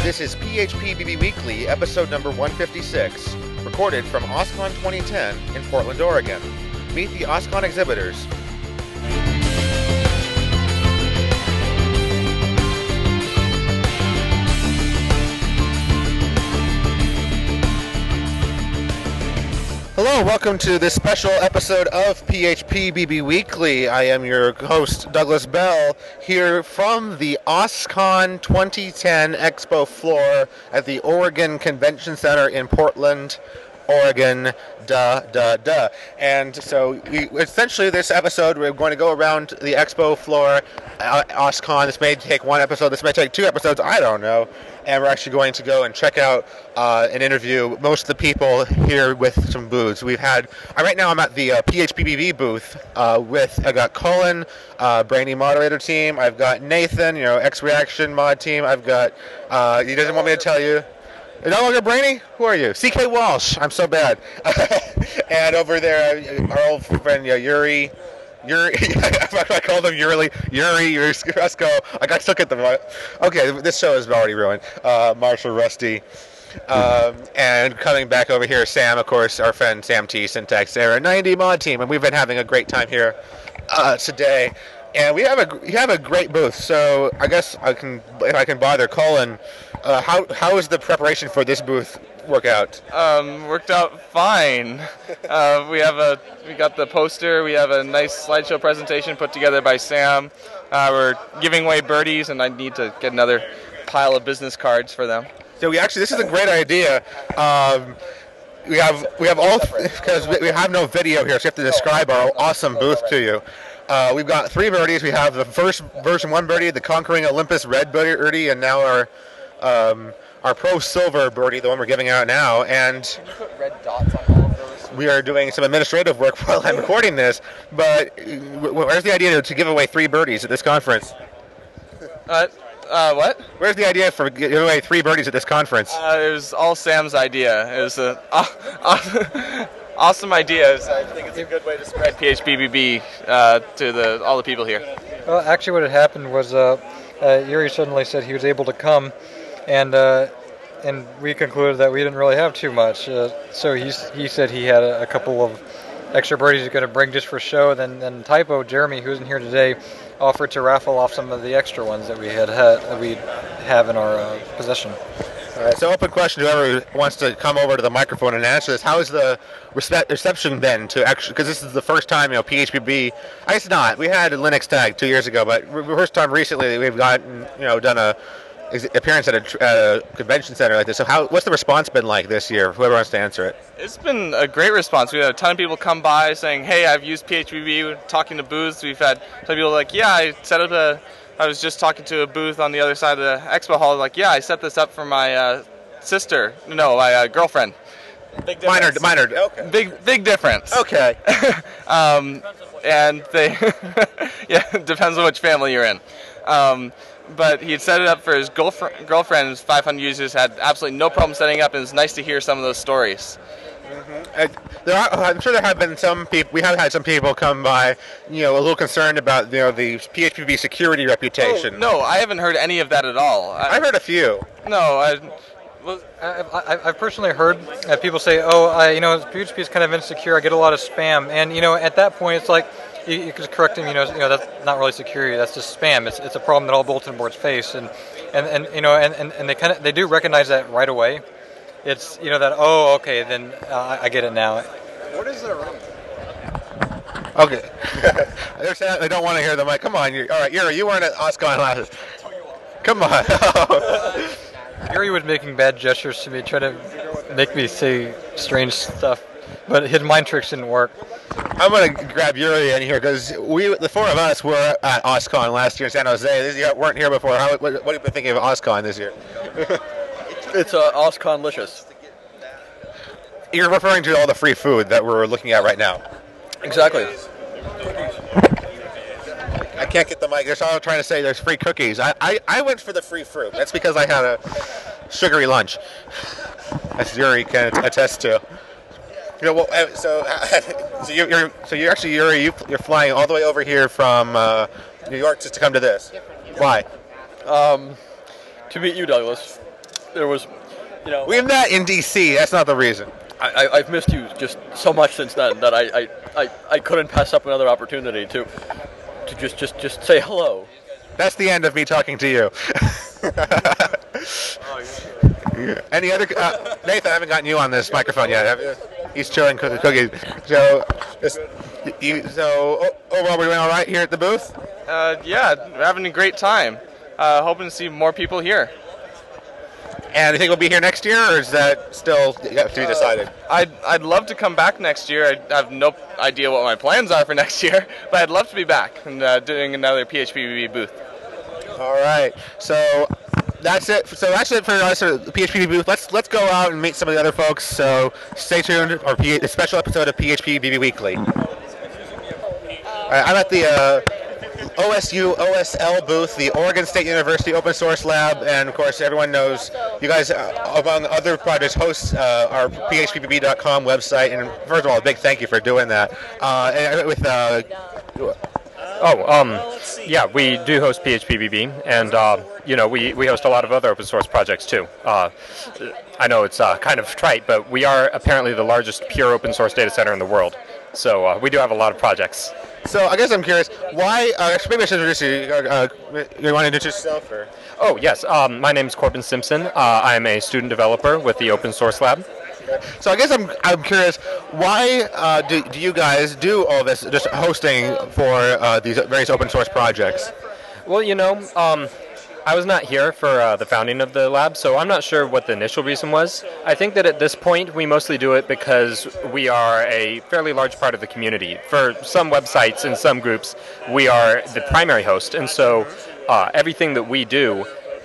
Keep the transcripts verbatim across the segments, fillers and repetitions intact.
This is P H P B B Weekly, episode number one fifty-six, recorded from OSCON twenty ten in Portland, Oregon. Meet the OSCON exhibitors. Hello, welcome to this special episode of P H P B B Weekly. I am your host, Douglas Bell, here from the OSCON twenty ten Expo floor at the Oregon Convention Center in Portland, Oregon, duh, duh, duh. And so, we, essentially, this episode, we're going to go around the Expo floor, uh, OSCON. This may take one episode, this may take two episodes, I don't know. And we're actually going to go and check out uh, and interview most of the people here with some booths. We've had, uh, right now I'm at the uh, P H P B B booth uh, with, I got Cullen, uh, Brainy moderator team. I've got Nathan, you know, X-Reaction mod team. I've got, uh, he doesn't want me to tell you. You're no longer Brainy? Who are you? C K Walsh. I'm so bad. And over there, our old friend uh, Yuri. Yuri, I called him Yuri, Yuri, Yuri Rusko. I got stuck at the. Okay, this show is already ruined. Uh, Marshall Rusty. Um, and coming back over here, Sam, of course, our friend Sam T, Syntax Era ninety mod team. And we've been having a great time here uh, today. And we have a we have a great booth. So I guess I can, if I can bother Colin, uh, how how is the preparation for this booth work out? Um, worked out fine. Uh, we have a we got the poster. We have a nice slideshow presentation put together by Sam. Uh, we're giving away birdies, and I need to get another pile of business cards for them. So we actually, this is a great idea. Um, we have we have all because we have no video here, so we have to describe our awesome booth to you. Uh, we've got three birdies. We have the first version one birdie, the Conquering Olympus red birdie, and now our um, our Pro Silver birdie, the one we're giving out now. And Can you put red dots on all of those? We are doing some administrative work while I'm recording this. But where's the idea to give away three birdies at this conference? Uh, uh, what? Where's the idea for giving away three birdies at this conference? Uh, it was all Sam's idea. It was a uh, awesome idea. I think it's a good way to spread P H P B B uh, to the all the people here. Well, actually, what had happened was uh, uh, Yuri suddenly said he was able to come, and uh, and we concluded that we didn't really have too much. Uh, so he he said he had a, a couple of extra birdies he's going to bring just for show. Then then Typo Jeremy, who isn't here today, offered to raffle off some of the extra ones that we had, had that we have in our uh, possession. All right, so open question to whoever wants to come over to the microphone and answer this. How is the respect, reception been to actually, because this is the first time, you know, P H P B, I guess not, we had a Linux Tag two years ago, but the first time recently that we've gotten, you know, done a ex- appearance at a, at a convention center like this. So how, what's the response been like this year, whoever wants to answer it? It's been a great response. We had a ton of people come by saying, hey, I've used P H P B B, talking to booths. We've had some people like, yeah, I set up a, I was just talking to a booth on the other side of the expo hall, like, yeah, I set this up for my uh, sister, no, my uh, girlfriend. Big difference. Minor, minor, okay. Big, big difference. Okay. um, and they, yeah, it depends on which family you're in. Um, but he had set it up for his girlfriend, girlfriend, who's five hundred users, had absolutely no problem setting up, and it's nice to hear some of those stories. Mm-hmm. Uh, there are, I'm sure there have been some people, we have had some people come by, you know, a little concerned about, you know, the P H P B security reputation. Oh, no, I haven't heard any of that at all. I, I've heard a few. No, I... Well, I've, I've personally heard uh, people say, oh, I, you know, P H P is kind of insecure, I get a lot of spam, and, you know, at that point, it's like, you, you just correct them, you know, you know, that's not really security, that's just spam, it's it's a problem that all bulletin boards face, and, and, and you know, and, and, and they kind of, they do recognize that right away. It's, you know, that, oh, okay, then uh, I get it now. What is their room? Okay. They're saying they don't want to hear the mic. Come on, you all right, Yuri, you weren't at OSCON last. Come on. Yuri was making bad gestures to me, trying to make me say strange stuff, but his mind tricks didn't work. I'm going to grab Yuri in here because we, the four of us, were at OSCON last year in San Jose. This year, weren't here before. How, what, what have you been thinking of OSCON this year? It's uh, OSCON-licious. You're referring to all the free food that we're looking at right now. Exactly. I can't get the mic. They're all trying to say there's free cookies. I, I, I went for the free fruit. That's because I had a sugary lunch. As Yuri can attest to. You know, well, uh, so so you're, you're so you're actually Yuri. You, you're flying all the way over here from uh, New York just to come to this. Why? Um, to meet you, Douglas. there was, you know, We met in D C. That's not the reason. I, I, I've missed you just so much since then that I, I, I, I couldn't pass up another opportunity to to just, just, just say hello. That's the end of me talking to you. Any other? Uh, Nathan, I haven't gotten you on this microphone yet. Have you? He's chilling, cooking cookies. So, this, you, so o- overall, we're doing all right here at the booth. Uh, yeah, we're having a great time. Uh, hoping to see more people here. And you think we'll be here next year, or is that still yet to be decided? I'd, I'd love to come back next year. I have no idea what my plans are for next year, but I'd love to be back and uh, doing another P H P B B booth. All right. So that's it. So that's it for us at the P H P B B booth. Let's let's go out and meet some of the other folks. So stay tuned. Or P- a special episode of P H P B B Weekly. All right, I'm at the uh, O S U O S L booth, the Oregon State University Open Source Lab, and of course everyone knows you guys, uh, among other projects, host uh, our P H P B B dot com website. And first of all, a big thank you for doing that. Uh, and with uh, Oh, um, yeah, we do host P H P B B, and, uh, you know, we, we host a lot of other open source projects, too. Uh, I know it's uh, kind of trite, but we are apparently the largest pure open source data center in the world. So uh, we do have a lot of projects. So I guess I'm curious, why, uh, actually maybe I should introduce you. Uh, uh, you want to introduce yourself? Or? Oh, yes, um, my name is Corbin Simpson. Uh, I'm a student developer with the Open Source Lab. So I guess I'm I'm curious, why uh, do, do you guys do all this, just hosting for uh, these various open source projects? Well, you know, um, I was not here for uh, the founding of the lab, so I'm not sure what the initial reason was. I think that at this point we mostly do it because we are a fairly large part of the community. For some websites and some groups, we are the primary host, and so uh, everything that we do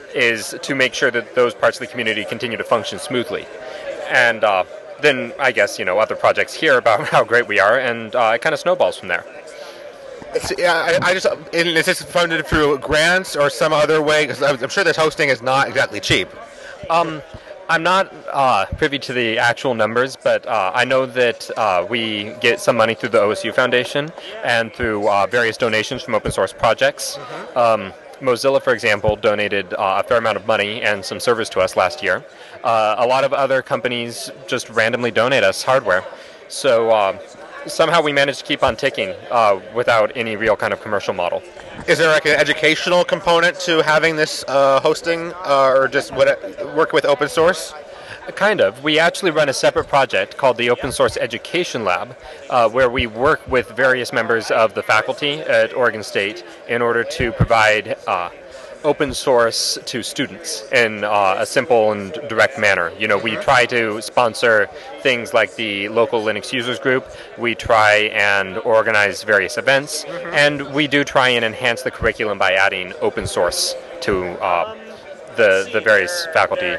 is to make sure that those parts of the community continue to function smoothly. And uh, then I guess, you know, other projects hear about how great we are, and uh, it kind of snowballs from there. It's, yeah, I, I just, is this funded through grants or some other way? Because I'm sure this hosting is not exactly cheap. Um, I'm not uh, privy to the actual numbers, but uh, I know that uh, we get some money through the O S U Foundation and through uh, various donations from open source projects. Mm-hmm. Um, Mozilla, for example, donated uh, a fair amount of money and some servers to us last year. Uh, a lot of other companies just randomly donate us hardware. So uh, somehow we managed to keep on ticking uh, without any real kind of commercial model. Is there like an educational component to having this uh, hosting, uh, or just what, work with open source? Kind of. We actually run a separate project called the Open Source Education Lab, uh, where we work with various members of the faculty at Oregon State in order to provide uh, open source to students in uh, a simple and direct manner. You know, we try to sponsor things like the local Linux users group. We try and organize various events, and we do try and enhance the curriculum by adding open source to uh, the the various faculty.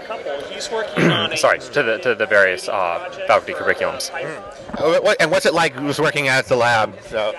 Sorry, to the to the various uh, faculty curriculums. Mm. And what's it like just working at the lab? So.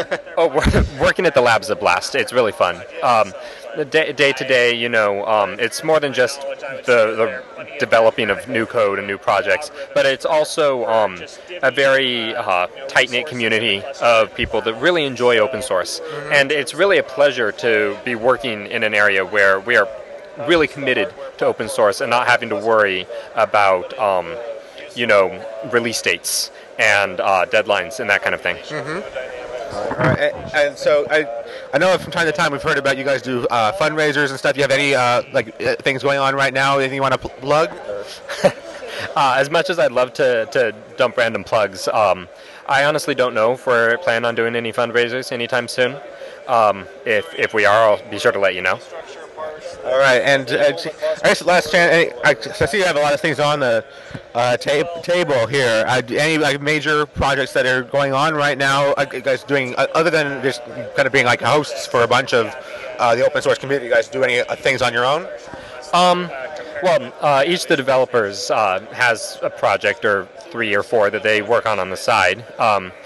Oh, working at the lab is a blast. It's really fun. Um, day, day to day, you know, um, it's more than just the, the developing of new code and new projects, but it's also um, a very uh, tight-knit community of people that really enjoy open source. Mm-hmm. And it's really a pleasure to be working in an area where we are really committed to open source and not having to worry about, um, you know, release dates and uh, deadlines and that kind of thing. Mm-hmm. All right. And, and so I, I know from time to time we've heard about you guys do uh, fundraisers and stuff. Do you have any uh, like uh, things going on right now? Anything you want to plug? uh, as much as I'd love to, to dump random plugs, um, I honestly don't know if we're planning on doing any fundraisers anytime soon. Um, if if we are, I'll be sure to let you know. All right, and uh, I guess last chance. I, I see you have a lot of things on the uh, ta- table here. Uh, any like major projects that are going on right now? Uh, you guys doing uh, other than just kind of being like hosts for a bunch of uh, the open source community? You guys do any uh, things on your own? Um, well, uh, each of the developers uh, has a project or three or four that they work on on the side. Um,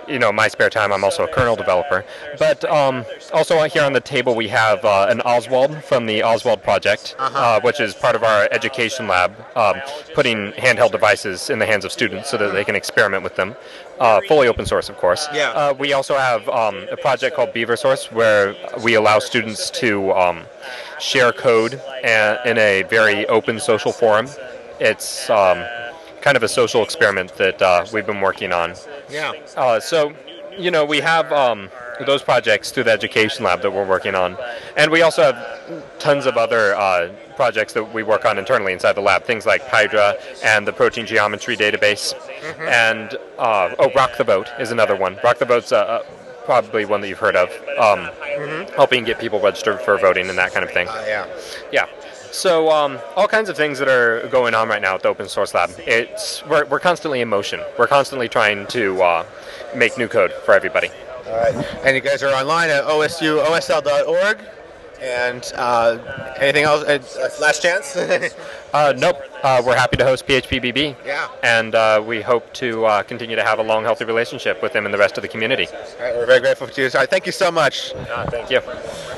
you know, my spare time, I'm also a kernel developer. But um, also here on the table we have uh, an Oswald from the Oswald project, Uh-huh. uh, which is part of our education lab, um, putting handheld devices in the hands of students so that they can experiment with them. Uh, fully open source, of course. Yeah. Uh, we also have um, a project called Beaver Source, where we allow students to um, share code a- in a very open social forum. It's um, kind of a social experiment that uh, we've been working on. Yeah. Uh, so, you know, we have um, those projects through the education lab that we're working on, and we also have tons of other uh, projects that we work on internally inside the lab, things like Hydra and the protein geometry database, Mm-hmm. and uh, oh, Rock the Vote is another one. Rock the Vote's uh, uh, probably one that you've heard of, um, helping get people registered for voting and that kind of thing. Uh, yeah. Yeah. So um, all kinds of things that are going on right now at the Open Source Lab. It's we're, we're constantly in motion. We're constantly trying to uh, make new code for everybody. All right. And you guys are online at O S U O S L dot org. And uh, anything else? Uh, last chance? Uh, nope. Uh, we're happy to host P H P B B. Yeah. And uh, we hope to uh, continue to have a long, healthy relationship with them and the rest of the community. All right, we're very grateful to you. All right, thank you so much. Uh, thank you.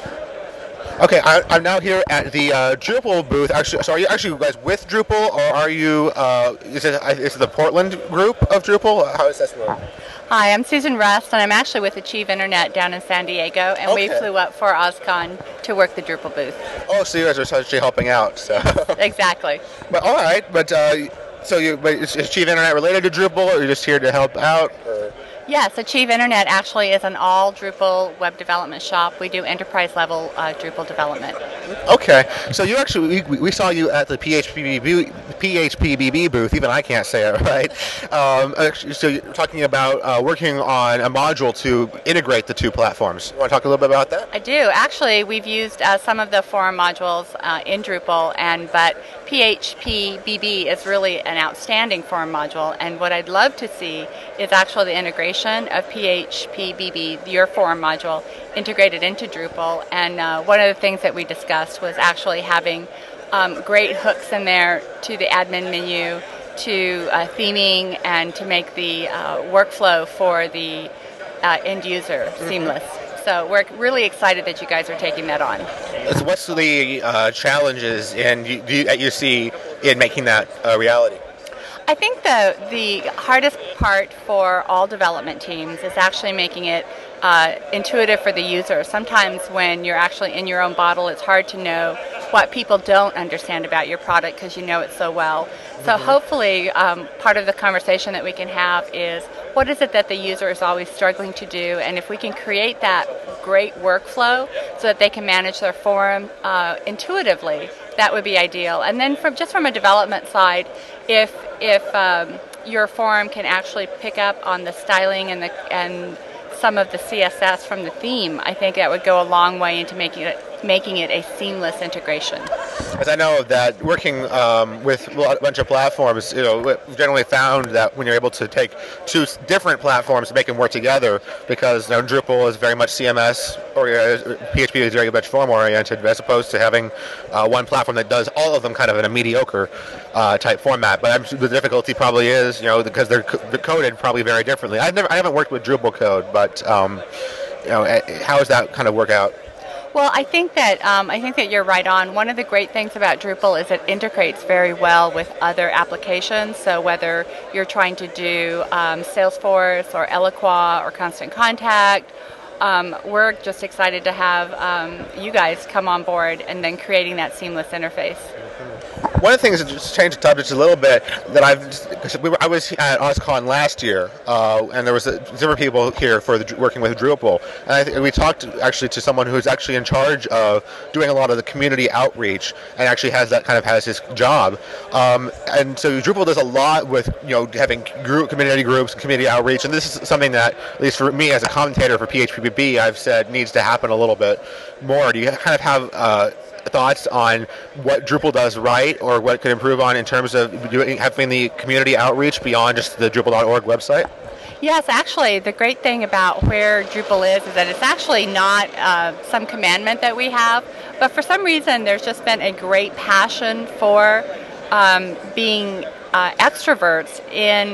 Okay, I, I'm now here at the uh, Drupal booth. Actually, so are you actually guys with Drupal, or are you? Uh, is it is it the Portland group of Drupal? How is this work? Hi, I'm Susan Rust, and I'm actually with Achieve Internet down in San Diego, and we Okay. flew up for OSCON to work the Drupal booth. Oh, so you guys are essentially helping out. So. Exactly. But all right, but uh, so you, but is Achieve Internet related to Drupal, or are you just here to help out? Or? Yes, Achieve Internet actually is an all Drupal web development shop. We do enterprise level uh, Drupal development. Okay, so you actually we, we saw you at the P H P B B, P H P B B booth. Even I can't say it right. Um, actually, so you're talking about uh, working on a module to integrate the two platforms. You want to talk a little bit about that? I do. Actually, we've used uh, some of the forum modules uh, in Drupal, and but P H P B B is really an outstanding forum module, and what I'd love to see is actually the integration of P H P B B, your forum module, integrated into Drupal. And uh, one of the things that we discussed was actually having um, great hooks in there to the admin menu, to uh, theming, and to make the uh, workflow for the uh, end user seamless. So we're really excited that you guys are taking that on. So what's the uh, challenges in you, do you, that you see in making that a reality? I think the the hardest part for all development teams is actually making it uh, intuitive for the user. Sometimes when you're actually in your own bottle, it's hard to know what people don't understand about your product because you know it so well. So hopefully um, part of the conversation that we can have is what is it that the user is always struggling to do, and if we can create that great workflow so that they can manage their forum uh, intuitively, that would be ideal. And then from just from a development side, if if um, your forum can actually pick up on the styling and the and some of the C S S from the theme, I think that would go a long way into making it making it a seamless integration. As I know that working um, with a bunch of platforms, you know, we've generally found that when you're able to take two different platforms and make them work together, because you know, Drupal is very much C M S oriented, P H P is very much form oriented, as opposed to having uh, one platform that does all of them kind of in a mediocre uh, type format. But I'm, the difficulty probably is, you know, because they're, co- they're coded probably very differently. I've never, I haven't worked with Drupal code, but um, you know, how does that kind of work out? Well, I think that um, I think that you're right on. One of the great things about Drupal is it integrates very well with other applications. So whether you're trying to do um, Salesforce or Eloqua or Constant Contact, um, we're just excited to have um, you guys come on board and then creating that seamless interface. One of the things, just change the subject a little bit, that I've, because we were, I was at OSCON last year, uh, and there was a, different people here for the, working with Drupal, and I think we talked actually to someone who's actually in charge of doing a lot of the community outreach, and actually has that kind of has his job, um, and so Drupal does a lot with, you know, having group, community groups, community outreach, and this is something that, at least for me as a commentator for P H P B B, I've said needs to happen a little bit more. Do you kind of have uh, thoughts on what Drupal does right, or what it could improve on in terms of doing, having the community outreach beyond just the Drupal dot org website? Yes, actually, the great thing about where Drupal is is that it's actually not uh, some commandment that we have, but for some reason there's just been a great passion for um, being uh, extroverts in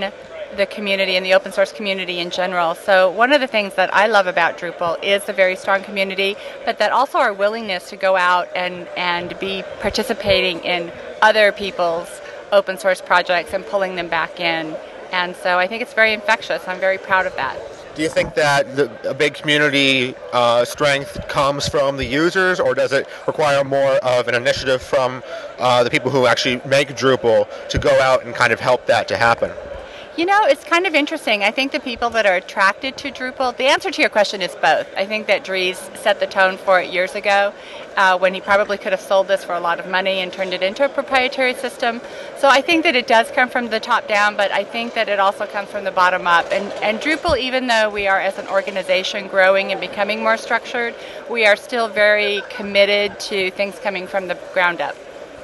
the community and the open source community in general. So one of the things that I love about Drupal is the very strong community, but that also our willingness to go out and, and be participating in other people's open source projects and pulling them back in. And so I think it's very infectious. I'm very proud of that. Do you think that the, a big community uh, strength comes from the users, or does it require more of an initiative from uh, the people who actually make Drupal to go out and kind of help that to happen? You know, it's kind of interesting. I think the people that are attracted to Drupal, the answer to your question is both. I think that Dries set the tone for it years ago uh, when he probably could have sold this for a lot of money and turned it into a proprietary system. So I think that it does come from the top down, but I think that it also comes from the bottom up. And, and Drupal, even though we are as an organization growing and becoming more structured, we are still very committed to things coming from the ground up.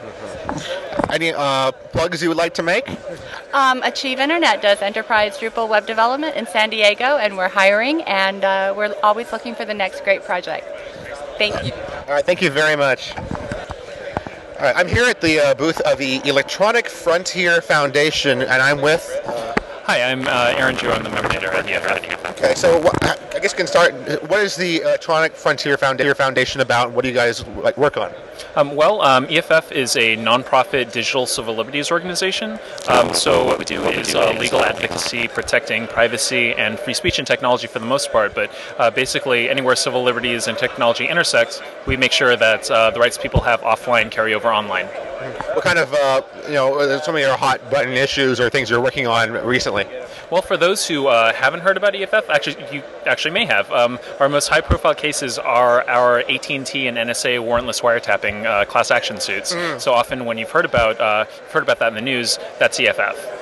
Mm-hmm. Any uh, plugs you would like to make? Um, Achieve Internet does enterprise Drupal web development in San Diego, and we're hiring, and uh, we're always looking for the next great project. Thank you. All right, thank you very much. All right, I'm here at the uh, booth of the Electronic Frontier Foundation, and I'm with... Uh, Hi, I'm uh, Aaron Jew. I'm the member editor at E F F. Okay, so what, I guess we can start. What is the Electronic Frontier Foundation about? What do you guys like, work on? Um, well, um, E F F is a nonprofit digital civil liberties organization. Um, so what we do is uh, legal advocacy, protecting privacy and free speech and technology for the most part. But uh, basically, anywhere civil liberties and technology intersect, we make sure that uh, the rights people have offline carry over online. What kind of, uh, you know, some of your hot button issues or things you're working on recently? Well, for those who uh, haven't heard about E F F, actually, you actually may have. Um, our most high-profile cases are our A T and T and N S A warrantless wiretapping uh, class action suits. Mm. So often, when you've heard about uh, heard about that in the news, that's E F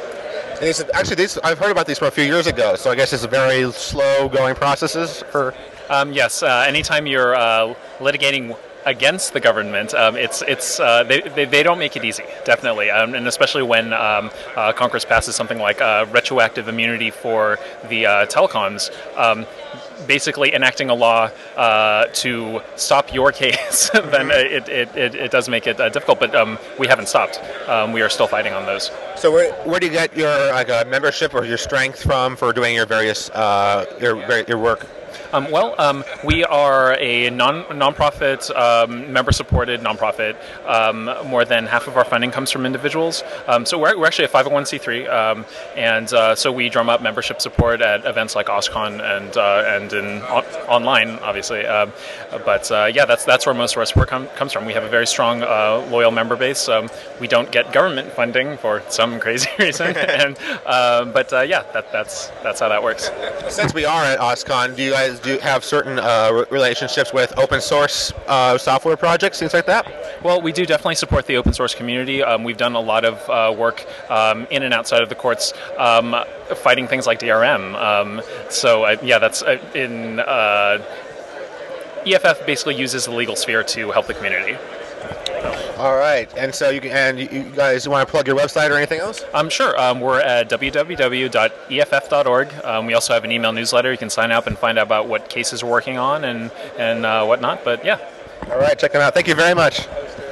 F. And these, actually, these, I've heard about these from a few years ago. So I guess it's very slow-going processes for. Um, yes. Uh, anytime you're uh, litigating against the government, um, it's it's uh, they, they they don't make it easy, definitely, um, and especially when um, uh, Congress passes something like uh, retroactive immunity for the uh, telecoms, um, basically enacting a law uh, to stop your case. Then it, it, it, it does make it uh, difficult, but um, we haven't stopped. Um, we are still fighting on those. So where, where do you get your like uh, membership or your strength from for doing your various uh, your your work? Um, well, um, we are a non nonprofit, um, member-supported nonprofit. Um, more than half of our funding comes from individuals. Um, so we're, we're actually a five oh one c three, um, and uh, so we drum up membership support at events like OSCON and uh, and in on, online, obviously. Um, but uh, yeah, that's that's where most of our support com comes from. We have a very strong, uh, loyal member base. Um, we don't get government funding for some crazy reason, and um, but uh, yeah, that, that's that's how that works. Since we are at OSCON, do you guys do have certain uh, relationships with open source uh, software projects, things like that? Well, we do definitely support the open source community. Um, we've done a lot of uh, work um, in and outside of the courts, um, fighting things like D R M. Um, so uh, yeah, that's uh, in uh, E F F basically uses the legal sphere to help the community. All right, and so you can, and you guys want to plug your website or anything else? Um, sure. Um, we're at w w w dot e f f dot org. Um, we also have an email newsletter. You can sign up and find out about what cases we're working on and and uh, whatnot. But yeah. All right, check them out. Thank you very much.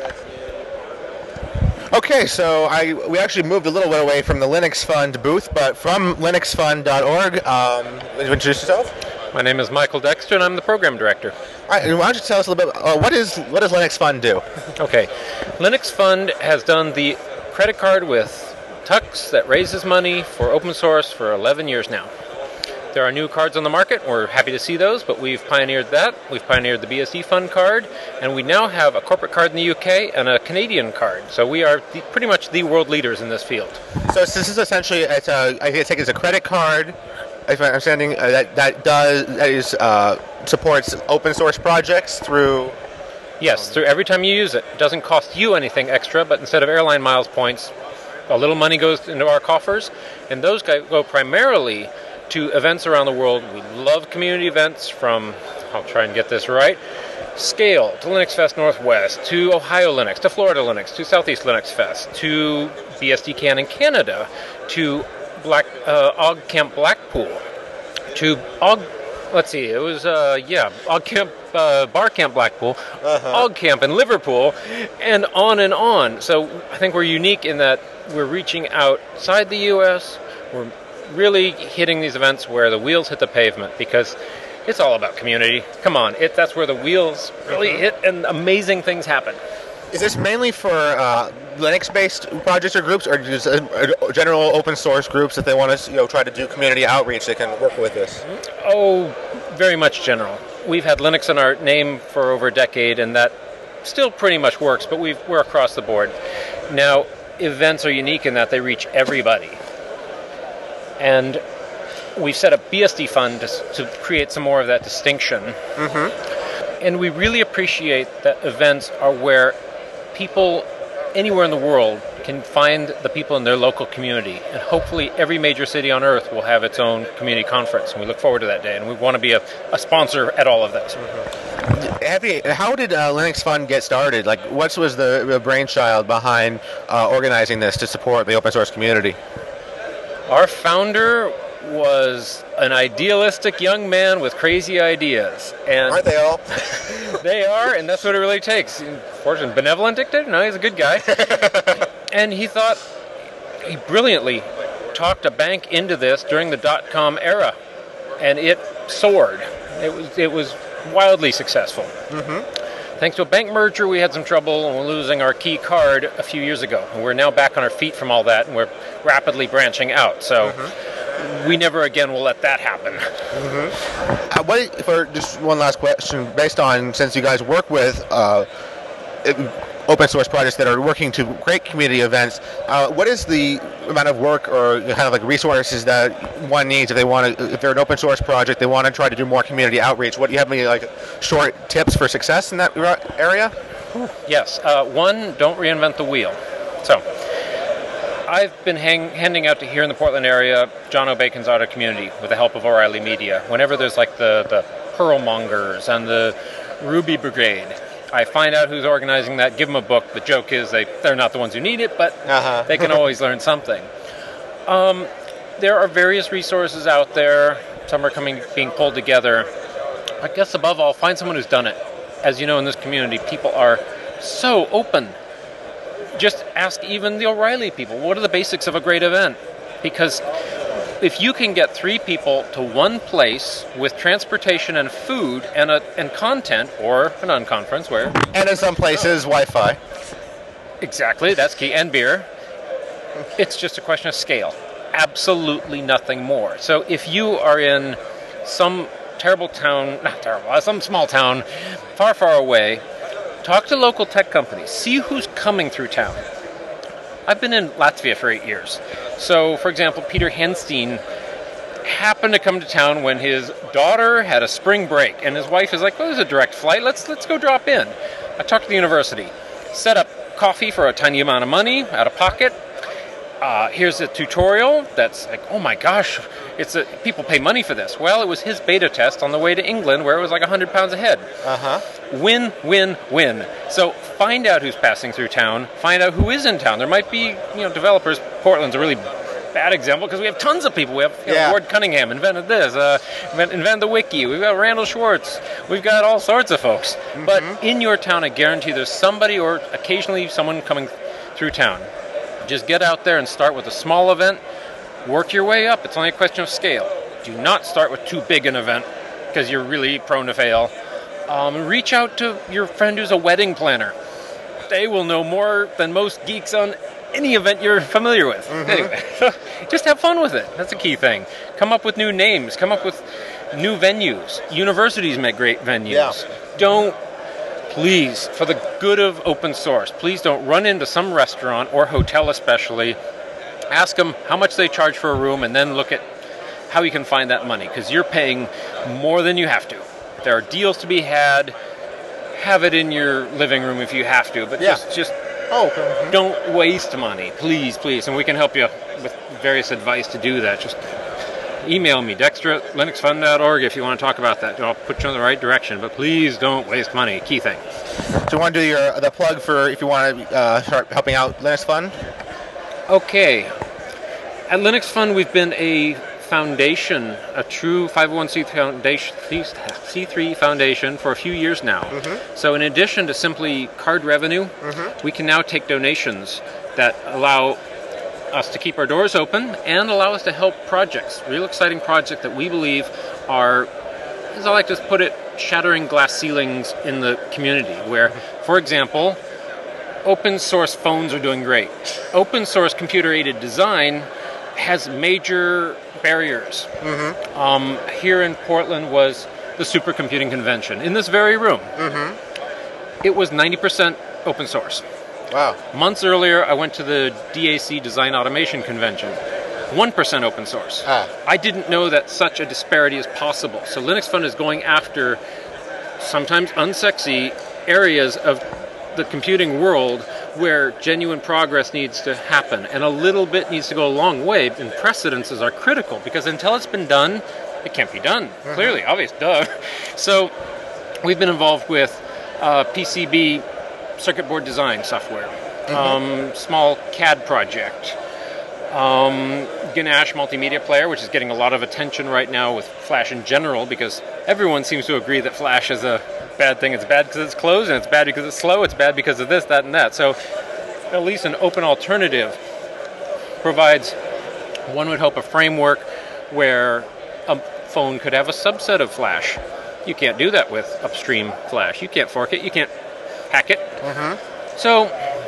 Okay, so I we actually moved a little bit away from the Linux Fund booth, but from linux fund dot org. Um, introduce yourself. My name is Michael Dexter, and I'm the program director. All right, why don't you tell us a little bit, uh, what is what does Linux Fund do? Okay, Linux Fund has done the credit card with Tux that raises money for open source for eleven years now. There are new cards on the market. We're happy to see those, but we've pioneered that. We've pioneered the B S D Fund card, and we now have a corporate card in the U K and a Canadian card. So we are the, pretty much the world leaders in this field. So this is essentially, it's a, I take it as a credit card, if I'm understanding, uh, that that does that is uh, supports open source projects through. Yes, through every time you use it. It doesn't cost you anything extra, but instead of airline miles points, a little money goes into our coffers, and those go primarily to events around the world. We love community events from, I'll try and get this right, Scale to Linux Fest Northwest, to Ohio Linux, to Florida Linux, to Southeast Linux Fest, to B S D Can in Canada, to Black uh, OggCamp Blackpool, to Ogg, let's see, it was, uh, yeah, OggCamp, uh, Barcamp Blackpool, uh-huh. OggCamp in Liverpool, and on and on. So I think we're unique in that we're reaching outside the U S, we're really hitting these events where the wheels hit the pavement, because it's all about community. Come on, it, that's where the wheels really hit and amazing things happen. Is this mainly for uh, Linux-based projects or groups, or just uh, general open source groups if they want to, you know, try to do community outreach, they can work with this? Oh, very much general. We've had Linux in our name for over a decade, and that still pretty much works, but we've, we're across the board. Now, events are unique in that they reach everybody. And we've set up B S D Fund to, to create some more of that distinction. Mm-hmm. And we really appreciate that events are where people anywhere in the world can find the people in their local community. And hopefully every major city on Earth will have its own community conference. And we look forward to that day. And we want to be a, a sponsor at all of those. Mm-hmm. Have you, how did uh, Linux Fund get started? Like, what was the, the brainchild behind uh, organizing this to support the open source community? Our founder was an idealistic young man with crazy ideas. And aren't they all? They are, and that's what it really takes. Fortunately, benevolent dictator? No, he's a good guy. And he thought, he brilliantly talked a bank into this during the dot-com era, and it soared. It was, it was wildly successful. Mm-hmm. Thanks to a bank merger, we had some trouble and we're losing our key card a few years ago. And we're now back on our feet from all that, and we're rapidly branching out. So mm-hmm. we never again will let that happen. Mm-hmm. Uh, what, for just one last question, based on, since you guys work with uh, open source projects that are working to create community events, uh, what is the amount of work or kind of like resources that one needs if they want to, if they're an open source project, they want to try to do more community outreach? What do you have any like short tips for success in that area? Yes. Uh, one, don't reinvent the wheel. So, I've been hang, handing out to here in the Portland area John O'Bacon's Auto Community with the help of O'Reilly Media. Whenever there's like the, the Perl Mongers and the Ruby Brigade, I find out who's organizing that, give them a book. The joke is they, they're not the ones who need it, but uh-huh. they can always learn something. Um, there are various resources out there. Some are coming, being pulled together. I guess above all, find someone who's done it. As you know, in this community, people are so open. Just ask even the O'Reilly people, what are the basics of a great event? Because if you can get three people to one place with transportation and food and a, and content, or an unconference where... And in some places, Wi-Fi. Exactly, that's key. And beer. It's just a question of scale. Absolutely nothing more. So if you are in some terrible town, not terrible, some small town, far, far away, talk to local tech companies. See who's coming through town. I've been in Latvia for eight years. So, for example, Peter Henstein happened to come to town when his daughter had a spring break, and his wife is like, well, there's a direct flight, let's let's go drop in. I talked to the university, set up coffee for a tiny amount of money, out of pocket. Uh, here's a tutorial that's like, oh my gosh, it's a, people pay money for this. Well, it was his beta test on the way to England where it was like one hundred pounds a head. Uh-huh. Win, win, win. So find out who's passing through town. Find out who is in town. There might be, you know, developers. Portland's a really bad example because we have tons of people. We have you know, yeah. Ward Cunningham invented this, uh, invented the wiki. We've got Randall Schwartz. We've got all sorts of folks. Mm-hmm. But in your town, I guarantee there's somebody or occasionally someone coming through town. Just get out there and start with a small event. Work your way up. It's only a question of scale. Do not start with too big an event because you're really prone to fail. Um, reach out to your friend who's a wedding planner. They will know more than most geeks on any event you're familiar with. Mm-hmm. Anyway, so just have fun with it. That's a key thing. Come up with new names. Come up with new venues. Universities make great venues. Yeah. Don't, please, for the good of open source, please don't run into some restaurant or hotel especially. Ask them how much they charge for a room and then look at how you can find that money because you're paying more than you have to. There are deals to be had. Have it in your living room if you have to, but yeah. just just oh, okay. mm-hmm. don't waste money, please, please. And we can help you with various advice to do that. Just email me, Dexter at linux fund dot org if you want to talk about that. I'll put you in the right direction, but please don't waste money. Key thing. So you want to do your the plug for if you want to uh, start helping out Linux Fund? Okay. At Linux Fund, we've been a foundation, a true five oh one c three foundation for a few years now. Mm-hmm. So in addition to simply card revenue, mm-hmm. we can now take donations that allow us to keep our doors open and allow us to help projects, real exciting projects that we believe are, as I like to put it, shattering glass ceilings in the community, where, for example, open source phones are doing great. Open source computer-aided design has major barriers. Mm-hmm. Um, here in Portland was the Supercomputing Convention, in this very room. Mm-hmm. It was ninety percent open source. Wow. Months earlier, I went to the D A C Design Automation Convention. one percent open source. Ah. I didn't know that such a disparity is possible. So Linux Fund is going after sometimes unsexy areas of the computing world where genuine progress needs to happen. And a little bit needs to go a long way, and precedences are critical, because until it's been done, it can't be done. Mm-hmm. Clearly, obvious, duh. So we've been involved with uh, P C B circuit board design software, mm-hmm. um, small C A D project, um, Ganesh multimedia player, which is getting a lot of attention right now with Flash in general, because everyone seems to agree that Flash is a bad thing. It's bad because it's closed, and it's bad because it's slow, it's bad because of this, that, and that. So at least an open alternative provides, one would hope, a framework where a phone could have a subset of Flash. You can't do that with upstream Flash. You can't fork it, you can't hack it. Mm-hmm. So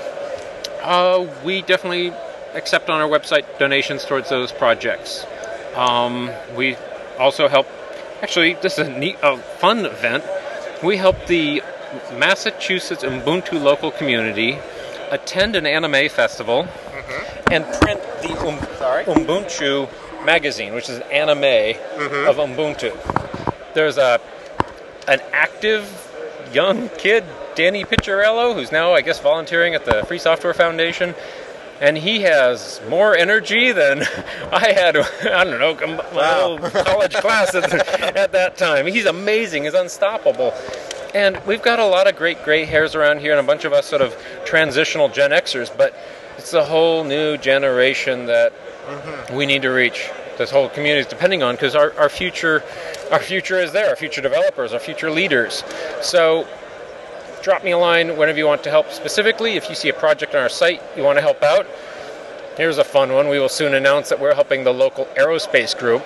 uh, we definitely accept on our website donations towards those projects. Um, we also help, actually this is a neat, a fun event, we help the Massachusetts Ubuntu local community attend an anime festival mm-hmm. and print the um, Ubuntu magazine, which is an anime mm-hmm. of Ubuntu. There's a an active young kid, Danny Picciarello, who's now, I guess, volunteering at the Free Software Foundation, and he has more energy than I had, I don't know, my wow. little college class at, at that time. He's amazing, he's unstoppable. And we've got a lot of great gray hairs around here, and a bunch of us sort of transitional Gen Xers, but it's a whole new generation that mm-hmm. we need to reach. This whole community is depending on, because our, our future our future is there, our future developers, our future leaders. So drop me a line whenever you want to help specifically. If you see a project on our site you want to help out, here's a fun one. We will soon announce that we're helping the local aerospace group.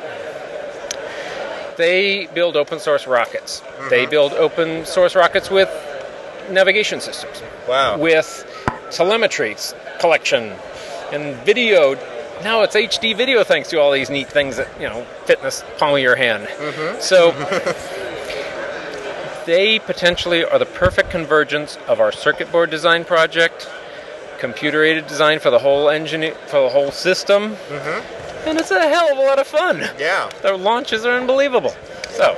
They build open source rockets. Mm-hmm. They build open source rockets with navigation systems. Wow. With telemetry collection and video. Now it's H D video thanks to all these neat things that, you know, fit in the palm of your hand. Mm-hmm. So they potentially are the perfect convergence of our circuit board design project, computer-aided design for the whole engine, for the whole system, mm-hmm. and it's a hell of a lot of fun. Yeah. Their launches are unbelievable. So,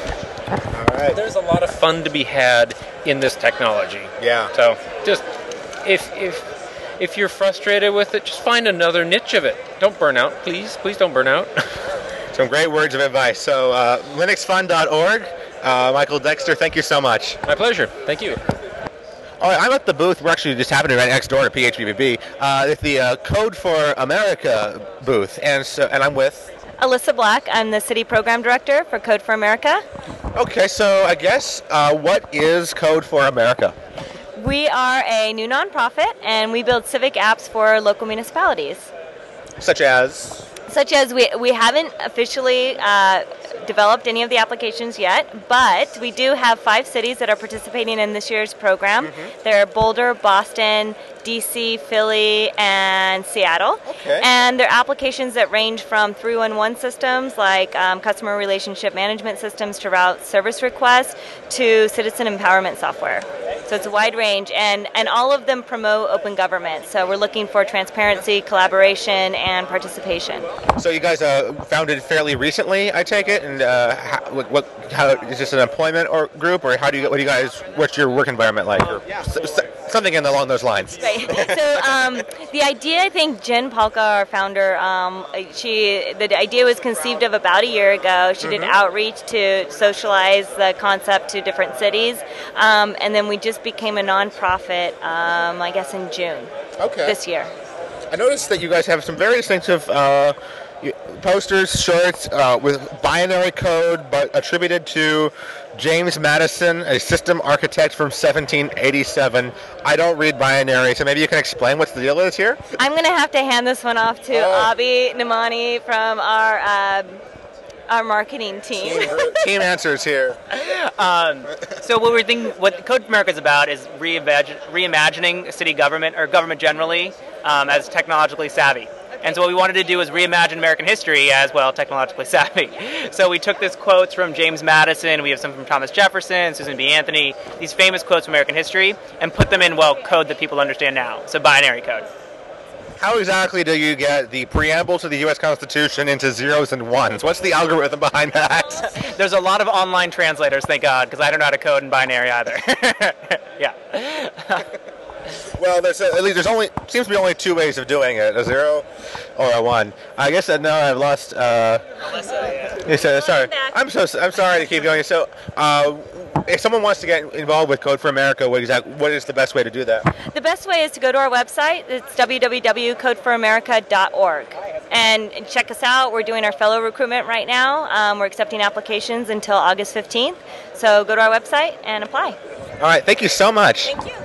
all right. There's a lot of fun to be had in this technology. Yeah. So, just if if if you're frustrated with it, just find another niche of it. Don't burn out, please. Please don't burn out. Some great words of advice. So, uh, linux fund dot org. Uh, Michael Dexter, thank you so much. My pleasure. Thank you. All right, I'm at the booth. We're actually just happening right next door to P H P B B. Uh, it's the uh, Code for America booth, and so and I'm with Alyssa Black. I'm the City Program Director for Code for America. Okay, so I guess uh, what is Code for America? We are a new nonprofit, and we build civic apps for local municipalities. Such as? Such as we we haven't officially uh, developed any of the applications yet, but we do have five cities that are participating in this year's program. Mm-hmm. They're Boulder, Boston, D C, Philly, and Seattle. Okay. And they're applications that range from three one one systems like um, customer relationship management systems to route service requests to citizen empowerment software. So it's a wide range, and, and all of them promote open government. So we're looking for transparency, collaboration, and participation. So you guys uh, founded fairly recently, I take it, and uh, how, what, how is this an employment or group, or how do you what do you guys? What's your work environment like? Or yeah. s- something in along those lines. Right. So um, the idea, I think, Jen Palka, our founder, um, she the idea was conceived of about a year ago. She mm-hmm. did outreach to socialize the concept to different cities, um, and then we just became a nonprofit, um, I guess, in June okay. this year. I noticed that you guys have some very distinctive uh, posters, shorts uh, with binary code, but attributed to James Madison, a system architect from seventeen eighty-seven. I don't read binary, so maybe you can explain what the deal is here? I'm going to have to hand this one off to Oh. Abhi Namani from our um, our marketing team. Team answers here. Um, so what we're thinking, what Code for America is about is reimagine, reimagining city government or government generally um, as technologically savvy. And so what we wanted to do is reimagine American history as well technologically savvy. So we took this quotes from James Madison, we have some from Thomas Jefferson, Susan B. Anthony, these famous quotes from American history, and put them in, well, code that people understand now. So binary code. How exactly do you get the preamble to the U S Constitution into zeros and ones? What's the algorithm behind that? There's a lot of online translators, thank God, because I don't know how to code in binary either. Yeah. Well, there's a, at least there's only seems to be only two ways of doing it: a zero or a one. I guess that now I've lost. Uh, you said, sorry. I'm so I'm sorry to keep going. So, uh, if someone wants to get involved with Code for America, what exact what is the best way to do that? The best way is to go to our website. It's w w w dot code for america dot org. And check us out. We're doing our fellow recruitment right now. Um, we're accepting applications until August fifteenth. So go to our website and apply. All right. Thank you so much. Thank you.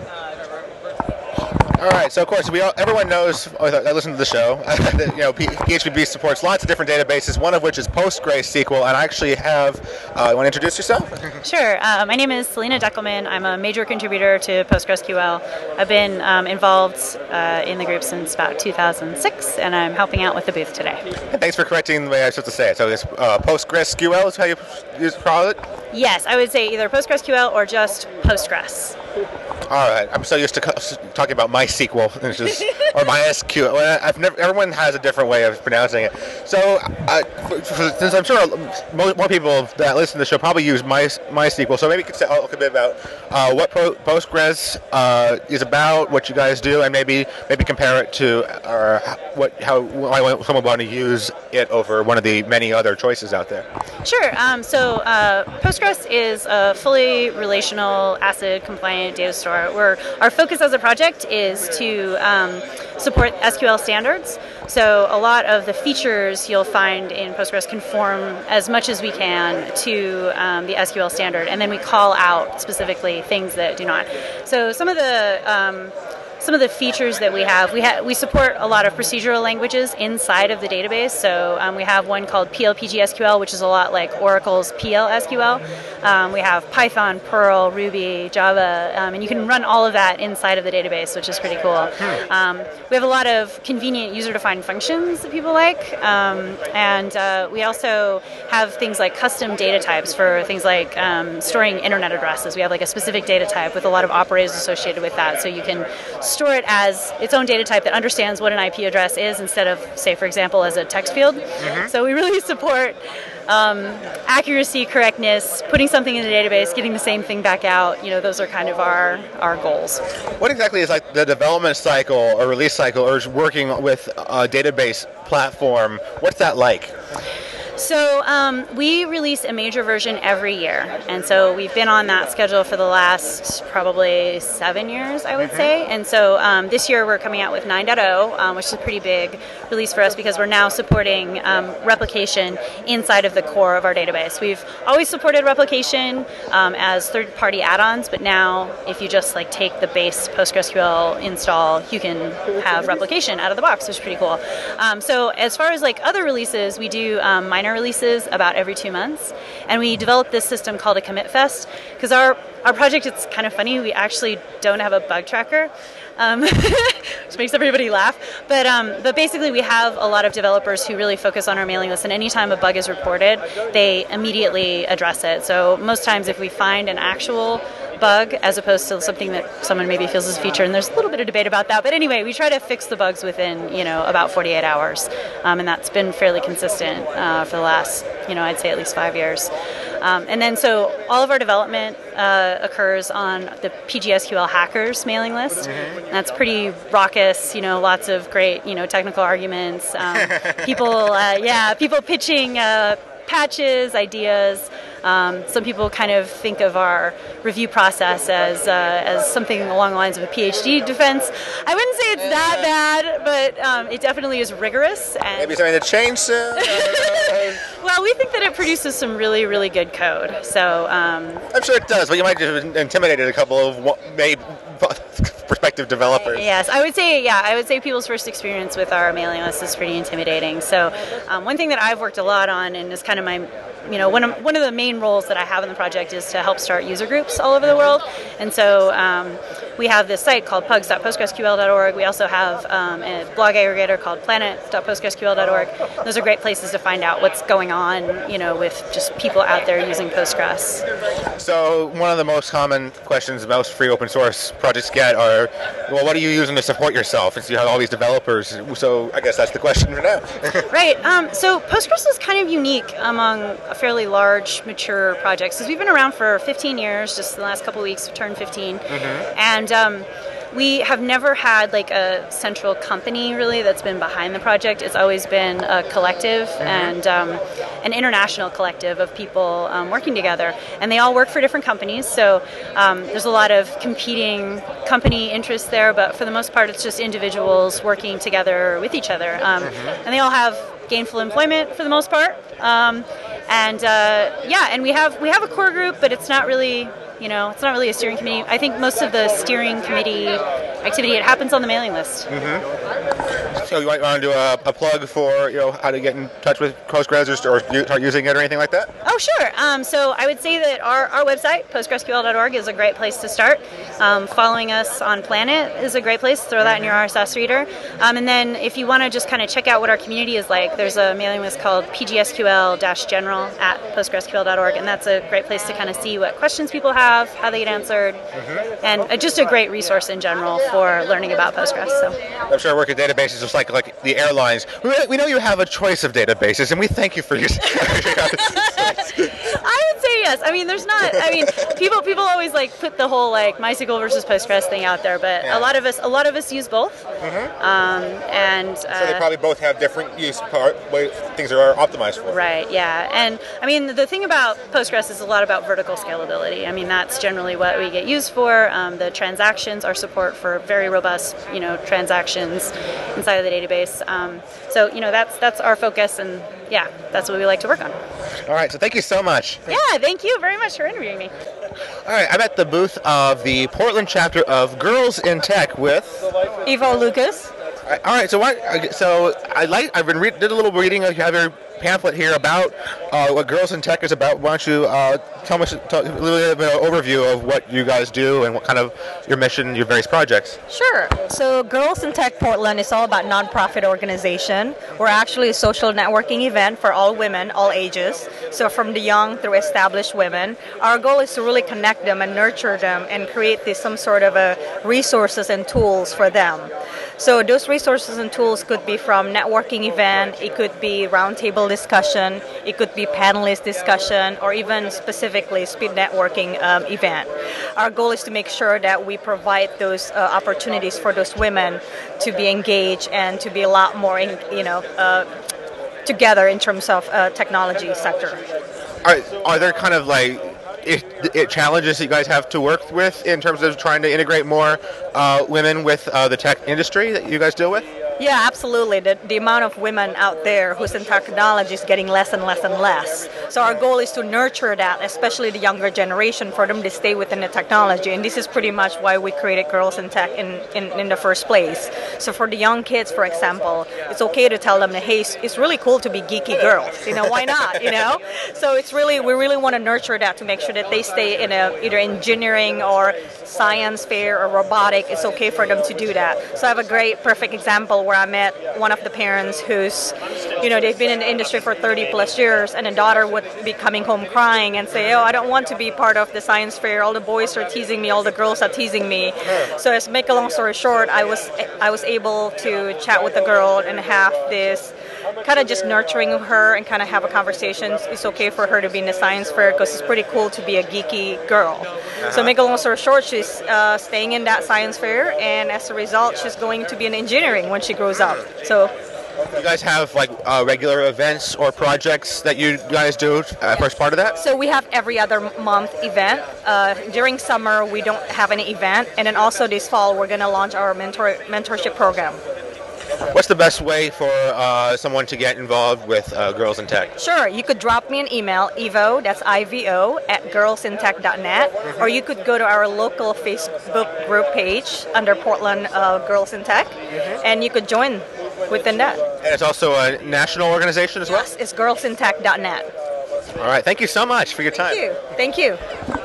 All right, so of course we all, everyone knows that listen to the show that, you know, P H P B supports lots of different databases, one of which is PostgreSQL, and I actually have. Uh, you want to introduce yourself? Sure. Uh, my name is Selena Deckelman. I'm a major contributor to PostgreSQL. I've been um, involved uh, in the group since about two thousand six, and I'm helping out with the booth today. And thanks for correcting the way I was supposed to say it. So it's uh, PostgreSQL is how you use call it. Yes, I would say either PostgreSQL or just Postgres. All right, I'm so used to co- talking about MySQL, which is, or MySQL. Well, I've never. Everyone has a different way of pronouncing it. So, uh, for, for, since I'm sure more, more people that listen to the show probably use My, MySQL, so maybe you could say a little bit about uh, what Pro, Postgres uh, is about, what you guys do, and maybe maybe compare it to uh, what how why someone would want to use it over one of the many other choices out there. Sure. Um, so uh, Postgres is a fully relational, ACID compliant data store. Where our focus as a project is to um, support S Q L standards. So a lot of the features you'll find in Postgres conform as much as we can to um, the S Q L standard, and then we call out specifically things that do not. So some of the um, Some of the features that we have, we ha- we support a lot of procedural languages inside of the database. So um, we have one called P L P G S Q L, which is a lot like Oracle's P L S Q L. Um, we have Python, Perl, Ruby, Java, um, and you can run all of that inside of the database, which is pretty cool. Um, we have a lot of convenient user-defined functions that people like, um, and uh, we also have things like custom data types for things like um, storing internet addresses. We have like a specific data type with a lot of operators associated with that, so you can store it as its own data type that understands what an I P address is instead of, say, for example, as a text field. Mm-hmm. So we really support um, accuracy, correctness, putting something in the database, getting the same thing back out. You know, those are kind of our, our goals. What exactly is like the development cycle or release cycle or working with a database platform? What's that like? So um, we release a major version every year, and so we've been on that schedule for the last probably seven years, I would mm-hmm. say. And so um, this year we're coming out with nine point oh, um, which is a pretty big release for us because we're now supporting um, replication inside of the core of our database. We've always supported replication um, as third-party add-ons, but now if you just like take the base PostgreSQL install, you can have replication out of the box, which is pretty cool. Um, so as far as like other releases, we do um, minor releases about every two months, and we developed this system called a commit fest because our our project, it's kind of funny, we actually don't have a bug tracker, um, which makes everybody laugh, but um, but basically we have a lot of developers who really focus on our mailing list, and anytime a bug is reported, they immediately address it. So most times if we find an actual bug as opposed to something that someone maybe feels is a feature, and there's a little bit of debate about that, but anyway, we try to fix the bugs within, you know, about forty-eight hours, um, and that's been fairly consistent uh, for the last, you know, I'd say at least five years. Um, and then so all of our development uh, occurs on the P G S Q L Hackers mailing list. Mm-hmm. That's pretty raucous, you know, lots of great, you know, technical arguments, um, people, uh, yeah, people pitching uh, patches, ideas. Um, some people kind of think of our review process as uh, as something along the lines of a PhD defense. I wouldn't say it's that bad, but um, it definitely is rigorous. And maybe something to change soon. Well, we think that it produces some really, really good code. So um, I'm sure it does, but you might have intimidated a couple of wa- maybe prospective developers. Yes, I would say, yeah, I would say people's first experience with our mailing list is pretty intimidating. So um, one thing that I've worked a lot on, and is kind of my, you know, one of, one of the main roles that I have in the project is to help start user groups all over the world. And so um, we have this site called pugs dot postgresql dot org. We also have um, a blog aggregator called planet dot postgresql dot org. Those are great places to find out what's going on, you know, with just people out there using Postgres. So one of the most common questions most free open source projects get are, well, what are you using to support yourself? Since you have all these developers, so I guess that's the question for now. Right. Um, so Postgres is kind of unique among a fairly large, mature projects. Because we've been around for fifteen years, just the last couple of weeks we turned fifteen. Mm-hmm. And um, we have never had like a central company really that's been behind the project. It's always been a collective mm-hmm. and um, an international collective of people um, working together. And they all work for different companies. So um, there's a lot of competing company interests there, but for the most part it's just individuals working together with each other. Um, mm-hmm. And they all have gainful employment for the most part. Um, and uh, yeah, and we have we have a core group, but it's not really, you know, it's not really a steering committee. I think most of the steering committee activity, it happens on the mailing list. Mm-hmm. So you might want to do a, a plug for, you know, how to get in touch with Postgres or start using it or anything like that? Oh, sure. Um, so I would say that our, our website, postgresql dot org, is a great place to start. Um, following us on Planet is a great place. Throw that in your R S S reader. Um, and then if you want to just kind of check out what our community is like, there's a mailing list called p g s q l dash general at postgresql dot org, and that's a great place to kind of see what questions people have, how they get answered, mm-hmm. and uh, just a great resource in general for learning about Postgres. So I'm sure working databases just like like the airlines. We, we know you have a choice of databases, and we thank you for your. I would say yes. I mean, there's not. I mean, people people always like put the whole like MySQL versus Postgres thing out there, but yeah. a lot of us a lot of us use both, mm-hmm. um, and uh, so they probably both have different use part way things are optimized for. Right. Yeah. And I mean, the thing about Postgres is a lot about vertical scalability. I mean, that's generally what we get used for. Um, the transactions are support for very robust, you know, transactions inside of the database. Um, so you know, that's that's our focus, and yeah, that's what we like to work on. All right. So thank you so much. Yeah. Thank you very much for interviewing me. All right. I'm at the booth of the Portland chapter of Girls in Tech with Evo Lucas. All right. So what? So I like. I've been re- did a little reading of your pamphlet here about uh, what Girls in Tech is about. Why don't you uh, tell us tell, a little bit of an overview of what you guys do and what kind of your mission, your various projects? Sure. So Girls in Tech Portland is all about nonprofit organization. We're actually a social networking event for all women, all ages. So from the young through established women. Our goal is to really connect them and nurture them and create this, some sort of a resources and tools for them. So those resources and tools could be from networking event, it could be roundtable discussion, it could be panelist discussion, or even specifically speed networking um, event. Our goal is to make sure that we provide those uh, opportunities for those women to be engaged and to be a lot more, in, you know, uh, together in terms of uh, technology sector. Are, are there kind of like It, it challenges that you guys have to work with in terms of trying to integrate more uh, women with uh, the tech industry that you guys deal with? Yeah, absolutely. The, the amount of women out there who's in technology is getting less and less and less. So our goal is to nurture that, especially the younger generation, for them to stay within the technology. And this is pretty much why we created Girls in Tech in, in, in the first place. So for the young kids, for example, it's okay to tell them that, hey, it's really cool to be geeky girls. You know, why not? You know? So it's really, we really want to nurture that to make sure that they stay in a either engineering or science fair or robotic. It's okay for them to do that. So I have a great, perfect example where I met one of the parents who's, you know, they've been in the industry for thirty plus years, and a daughter would be coming home crying and say, oh, I don't want to be part of the science fair. All the boys are teasing me. All the girls are teasing me. So to make a long story short, I was I was able to chat with the girl and have this kind of just nurturing her and kind of have a conversation. It's okay for her to be in the science fair because it's pretty cool to be a geeky girl. Uh-huh. So make a long story short, she's uh, staying in that science fair, and as a result, she's going to be in engineering when she grows up. So. You guys have like uh, regular events or projects that you guys do uh, first part of that? So we have every other month event. Uh, during summer, we don't have any event, and then also this fall, we're going to launch our mentor mentorship program. What's the best way for uh, someone to get involved with uh, Girls in Tech? Sure, you could drop me an email, Ivo, that's I V O, at girls in tech dot net, mm-hmm. or you could go to our local Facebook group page under Portland uh, Girls in Tech, mm-hmm. and you could join within that. And it's also a national organization as well? Yes, it's girls in tech dot net. All right, thank you so much for your time. Thank you. Thank you.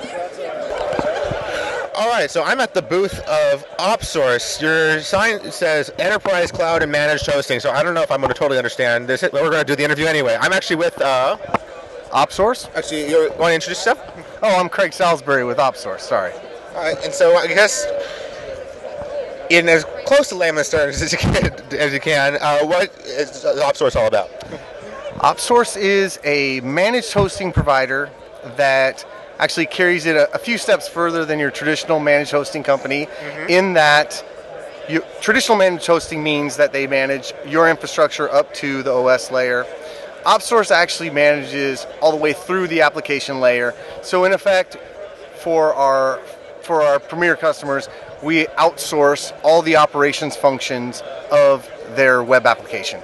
All right, so I'm at the booth of OpSource. Your sign says Enterprise Cloud and Managed Hosting, so I don't know if I'm going to totally understand this, but we're going to do the interview anyway. I'm actually with uh, OpSource. Actually, you want to introduce yourself? Oh, I'm Craig Salisbury with OpSource. Sorry. All right, and so I guess in as close to layman's terms as you can, as you can uh, what is OpSource all about? OpSource is a managed hosting provider that actually carries it a, a few steps further than your traditional managed hosting company, mm-hmm. in that you, traditional managed hosting means that they manage your infrastructure up to the O S layer. OpSource actually manages all the way through the application layer. So in effect, for our for our premier customers, we outsource all the operations functions of their web application.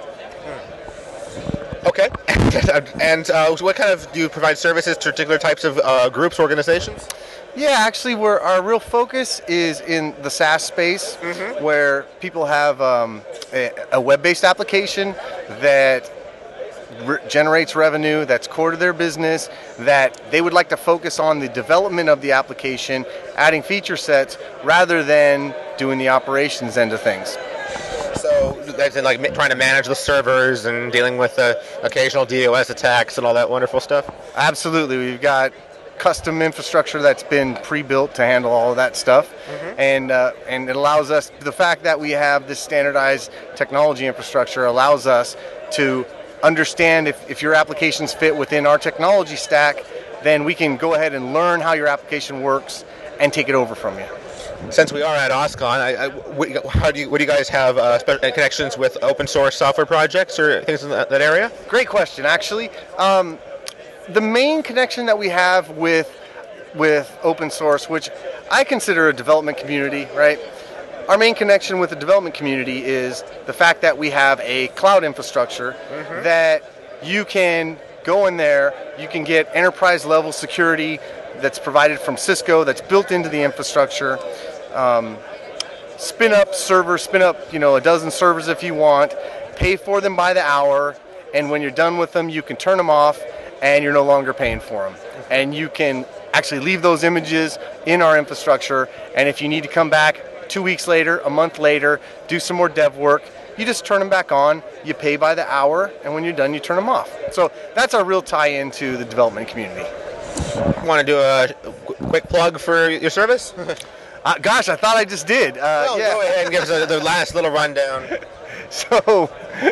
Okay. And uh, what kind of, do you provide services to particular types of uh, groups, organizations? Yeah, actually, we're, our real focus is in the SaaS space, mm-hmm. where people have um, a, a web-based application that re- generates revenue, that's core to their business, that they would like to focus on the development of the application, adding feature sets, rather than doing the operations end of things. So that's like trying to manage the servers and dealing with the occasional DDoS attacks and all that wonderful stuff? Absolutely. We've got custom infrastructure that's been pre-built to handle all of that stuff. Mm-hmm. And uh, and it allows us, the fact that we have this standardized technology infrastructure allows us to understand if, if your applications fit within our technology stack, then we can go ahead and learn how your application works and take it over from you. Since we are at OSCON, I, I, how do you, what do you guys have uh, connections with open source software projects or things in that, that area? Great question, actually. Um, the main connection that we have with with open source, which I consider a development community, right? Our main connection with the development community is the fact that we have a cloud infrastructure, mm-hmm. that you can go in there, you can get enterprise level security that's provided from Cisco, that's built into the infrastructure. Um, spin up servers, spin up, you know, a dozen servers if you want, pay for them by the hour, and when you're done with them, you can turn them off, and you're no longer paying for them. And you can actually leave those images in our infrastructure, and if you need to come back two weeks later, a month later, do some more dev work, you just turn them back on, you pay by the hour, and when you're done, you turn them off. So that's our real tie-in to the development community. Want to do a quick plug for your service? uh, gosh, I thought I just did. Uh, no, yeah. Go ahead and give us a, the last little rundown. So,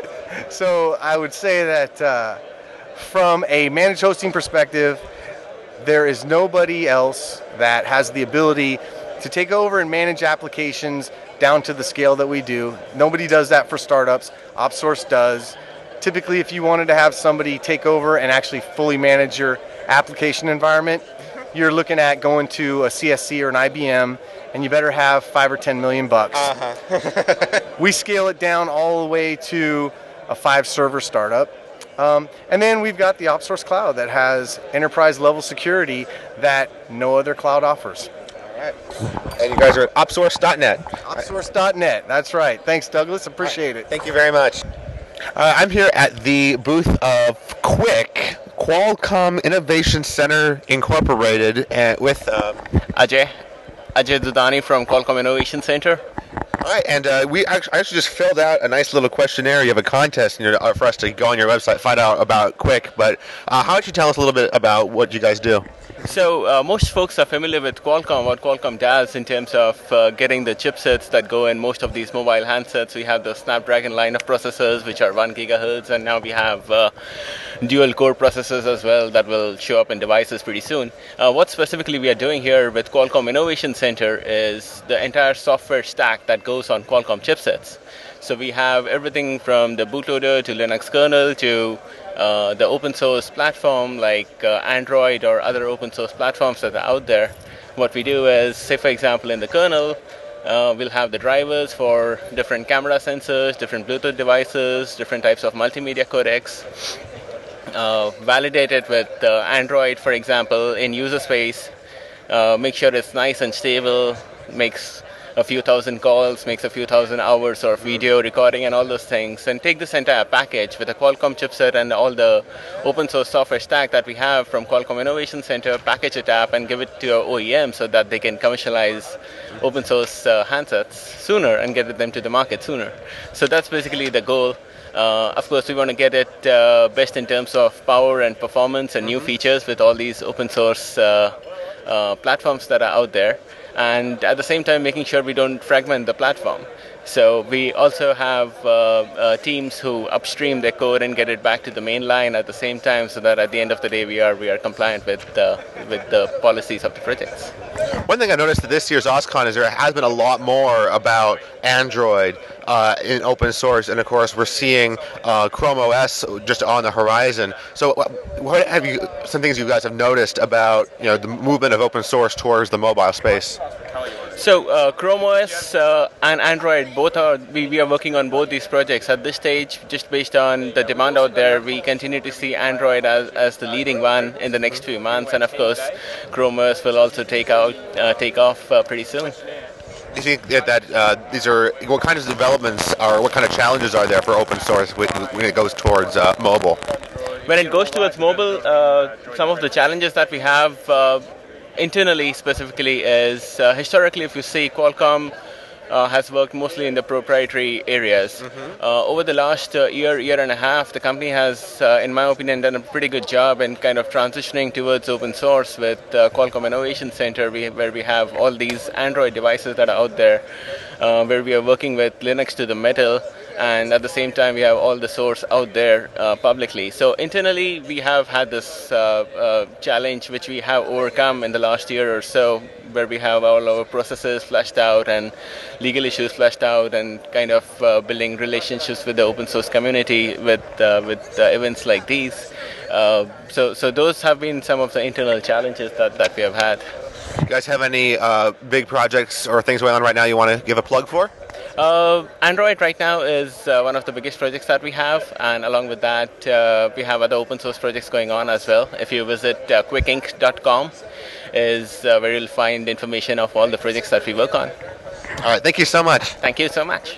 so I would say that uh, from a managed hosting perspective, there is nobody else that has the ability to take over and manage applications down to the scale that we do. Nobody does that for startups. OpSource does. Typically, if you wanted to have somebody take over and actually fully manage your application environment, you're looking at going to a C S C or an I B M, and you better have five or ten million bucks. Uh-huh. We scale it down all the way to a five server startup. Um, and then we've got the OpSource Cloud that has enterprise level security that no other cloud offers. All right. And you guys are at opsource dot net. opsource dot net, that's right. Thanks, Douglas. Appreciate right. it. Thank you very much. Uh, I'm here at the booth of QUIC, Qualcomm Innovation Center Incorporated, uh, with uh, Ajay. Ajay Dudani from Qualcomm Innovation Center. All right, and uh, we actually, I actually just filled out a nice little questionnaire. You have a contest in your, uh, for us to go on your website, find out about QUIC. But uh, how would you tell us a little bit about what you guys do? So uh, most folks are familiar with Qualcomm, what Qualcomm does in terms of uh, getting the chipsets that go in most of these mobile handsets. We have the Snapdragon line of processors, which are one gigahertz, and now we have uh, dual core processors as well that will show up in devices pretty soon. Uh, what specifically we are doing here with Qualcomm Innovation Center is the entire software stack that goes on Qualcomm chipsets. So we have everything from the bootloader to Linux kernel to uh, the open source platform like uh, Android or other open source platforms that are out there. What we do is, say for example in the kernel, Uh, we'll have the drivers for different camera sensors, different Bluetooth devices, different types of multimedia codecs. Uh, validate it with uh, Android, for example, in user space. Uh, make sure it's nice and stable, makes a few thousand calls, makes a few thousand hours of video recording and all those things, and take this entire package with a Qualcomm chipset and all the open source software stack that we have from Qualcomm Innovation Center, package it up and give it to our O E M so that they can commercialize open source uh, handsets sooner and get them to the market sooner. So that's basically the goal. Uh, of course, we want to get it uh, best in terms of power and performance and new features with all these open source uh, uh, platforms that are out there. And at the same time making sure we don't fragment the platform. So we also have uh, uh, teams who upstream their code and get it back to the main line at the same time, so that at the end of the day we are we are compliant with uh, with the policies of the projects. One thing I noticed at this year's OSCON is there has been a lot more about Android uh, in open source, and of course we're seeing uh, Chrome O S just on the horizon. So, what have you? Some things you guys have noticed about you know the movement of open source towards the mobile space? So uh, Chrome O S uh, and Android, both are we, we are working on both these projects at this stage. Just based on the demand out there, we continue to see Android as, as the leading one in the next few months, and of course, Chrome O S will also take out uh, take off uh, pretty soon. Do you think that, that uh, these are what kind of developments are, what kind of challenges are there for open source when, when it goes towards uh, mobile? When it goes towards mobile, uh, some of the challenges that we have. Uh, Internally, specifically, is uh, historically, if you see, Qualcomm uh, has worked mostly in the proprietary areas. Mm-hmm. Uh, over the last uh, year, year and a half, the company has, uh, in my opinion, done a pretty good job in kind of transitioning towards open source with uh, Qualcomm Innovation Center, we, where we have all these Android devices that are out there, uh, where we are working with Linux to the metal. And at the same time, we have all the source out there uh, publicly. So internally, we have had this uh, uh, challenge, which we have overcome in the last year or so, where we have all our processes fleshed out and legal issues fleshed out, and kind of uh, building relationships with the open source community with uh, with uh, events like these. Uh, so, so those have been some of the internal challenges that, that we have had. You guys have any uh, big projects or things going on right now you want to give a plug for? Uh, Android right now is uh, one of the biggest projects that we have, and along with that, uh, we have other open source projects going on as well. If you visit uh, quick ink dot com, is uh, where you'll find information of all the projects that we work on. All right, thank you so much. Thank you so much.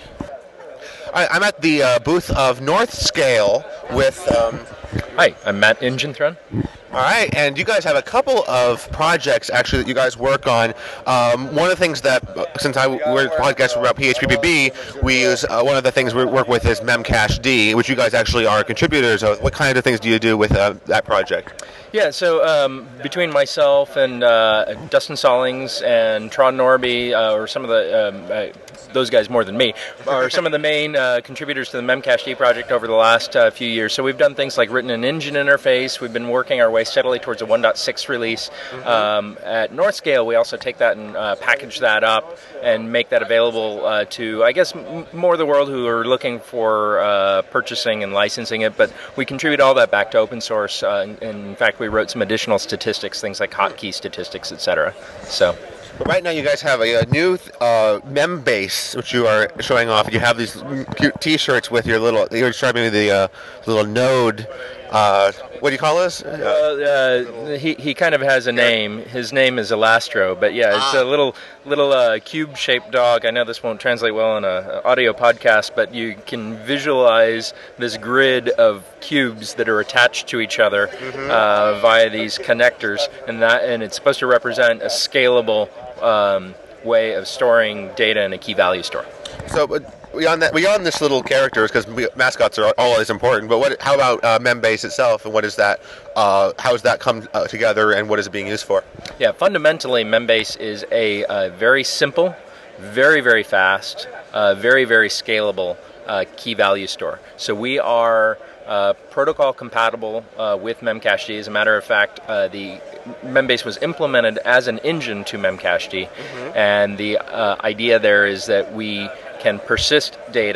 All right, I'm at the uh, booth of Northscale with. Um, Hi, I'm Matt Ingenthrun. All right, and you guys have a couple of projects actually that you guys work on. Um, one of the things that, since I we're podcast about P H P B B, we use uh, one of the things we work with is Memcached, which you guys actually are contributors of. What kind of things do you do with uh, that project? Yeah, so um, between myself and uh, Dustin Stallings and Tron Norby, uh, or some of the um, uh, those guys more than me, are some of the main uh, contributors to the Memcached project over the last uh, few years. So we've done things like written an engine interface. We've been working our way steadily towards a one point six release. Mm-hmm. Um, at Northscale, we also take that and uh, package that up and make that available uh, to, I guess, m- more of the world who are looking for uh, purchasing and licensing it. But we contribute all that back to open source. Uh, and, and in fact, we wrote some additional statistics, things like hotkey statistics, et cetera. So. But right now, you guys have a, a new uh, Membase, which you are showing off. You have these cute T-shirts with your little. You're describing me the uh, little node. Uh, what do you call this? Uh, uh, he he kind of has a name. His name is Elastro, but yeah, it's ah. a little little uh, cube-shaped dog. I know this won't translate well in an audio podcast, but you can visualize this grid of cubes that are attached to each other mm-hmm. uh, via these connectors, and that and it's supposed to represent a scalable um, way of storing data in a key value store. So. But Beyond that, beyond this little characters, because mascots are always important. But what? How about uh, Membase itself, and what is that? Uh, how does that come uh, together, and what is it being used for? Yeah, fundamentally, Membase is a uh, very simple, very very fast, uh, very very scalable uh, key value store. So we are uh, protocol compatible uh, with Memcached. As a matter of fact, uh, the Membase was implemented as an engine to Memcached, mm-hmm. and the uh, idea there is that we can persist data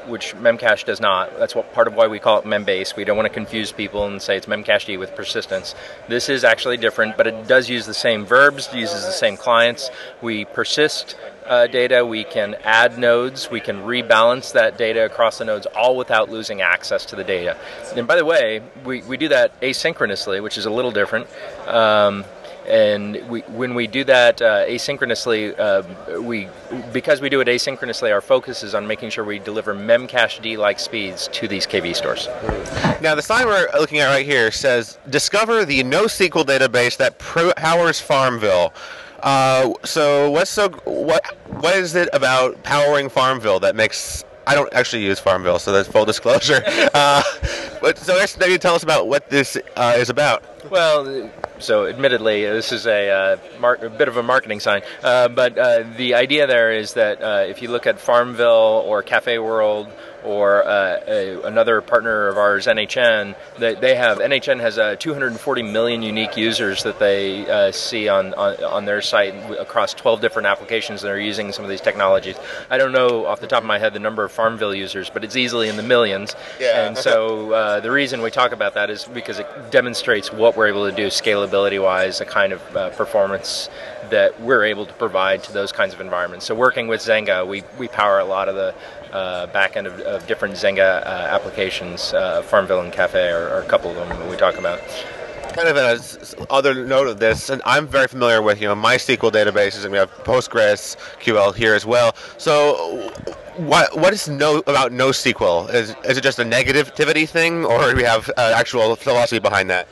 which Memcache does not. That's what part of why we call it Membase. We don't want to confuse people and say it's Memcached with persistence. This is actually different, but it does use the same verbs, uses the same clients. We persist uh, data, we can add nodes, we can rebalance that data across the nodes, all without losing access to the data. And by the way, we, we do that asynchronously, which is a little different. Um, And we, when we do that uh, asynchronously, uh, we because we do it asynchronously, our focus is on making sure we deliver Memcached-like speeds to these K V stores. Now, the sign we're looking at right here says, "Discover the NoSQL database that powers Farmville." Uh, so, what's so what what is it about powering Farmville that makes? I don't actually use Farmville, so that's full disclosure. uh, but so, maybe tell us about what this uh, is about. Well, so admittedly, this is a, uh, mar- a bit of a marketing sign, uh, but uh, the idea there is that uh, if you look at Farmville or Cafe World or uh, a, another partner of ours, N H N, they, they have N H N has uh, two hundred forty million unique users that they uh, see on, on on their site across twelve different applications that are using some of these technologies. I don't know off the top of my head the number of Farmville users, but it's easily in the millions. Yeah. And so uh, the reason we talk about that is because it demonstrates what we're able to do scalability-wise, the kind of uh, performance that we're able to provide to those kinds of environments. So working with Zynga, we, we power a lot of the uh, back end of, of different Zynga uh, applications. Uh, Farmville and Cafe are, are a couple of them that we talk about. Kind of a other note of this, and I'm very familiar with, you know, MySQL databases, and we have PostgreSQL here as well. So, what what is no about NoSQL? Is is it just a negativity thing, or do we have uh, actual philosophy behind that?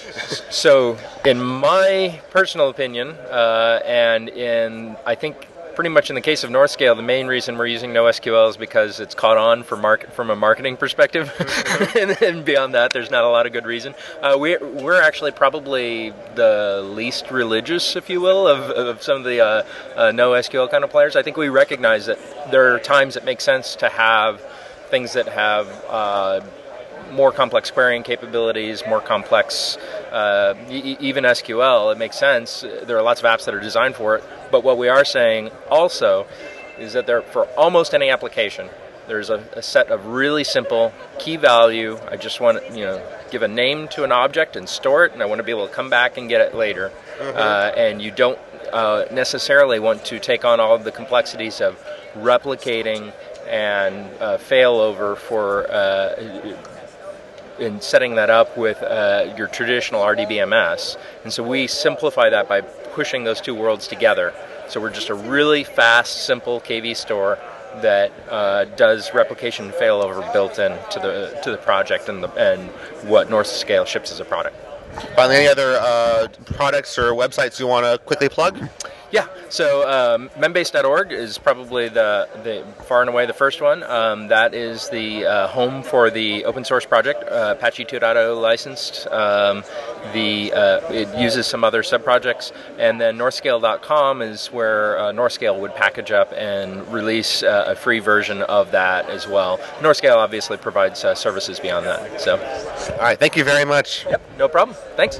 So, in my personal opinion, uh, and in I think pretty much in the case of Northscale, the main reason we're using NoSQL is because it's caught on for market from a marketing perspective, and, and beyond that, there's not a lot of good reason. Uh, we're we're actually probably the least religious, if you will, of, of some of the uh, uh, NoSQL kind of players. I think we recognize that there are times it makes sense to have things that have uh, more complex querying capabilities, more complex, uh, e- even S Q L, it makes sense. There are lots of apps that are designed for it. But what we are saying also is that there, for almost any application, there's a, a set of really simple key value. I just want to, you know, give a name to an object and store it, and I want to be able to come back and get it later. Mm-hmm. Uh, and you don't uh, necessarily want to take on all of the complexities of replicating and uh, failover for uh, in setting that up with uh, your traditional R D B M S. And so we simplify that by pushing those two worlds together. So we're just a really fast, simple K V store that uh, does replication and failover built in to the to the project and the and what Northscale ships as a product. Finally, any other uh, products or websites you want to quickly plug? Yeah, so um, membase dot org is probably the, the far and away the first one. Um, that is the uh, home for the open source project, uh, Apache two point oh licensed. Um, the uh, it uses some other sub-projects. And then northscale dot com is where uh, Northscale would package up and release uh, a free version of that as well. Northscale obviously provides uh, services beyond that. So, all right, thank you very much. Yep, no problem. Thanks.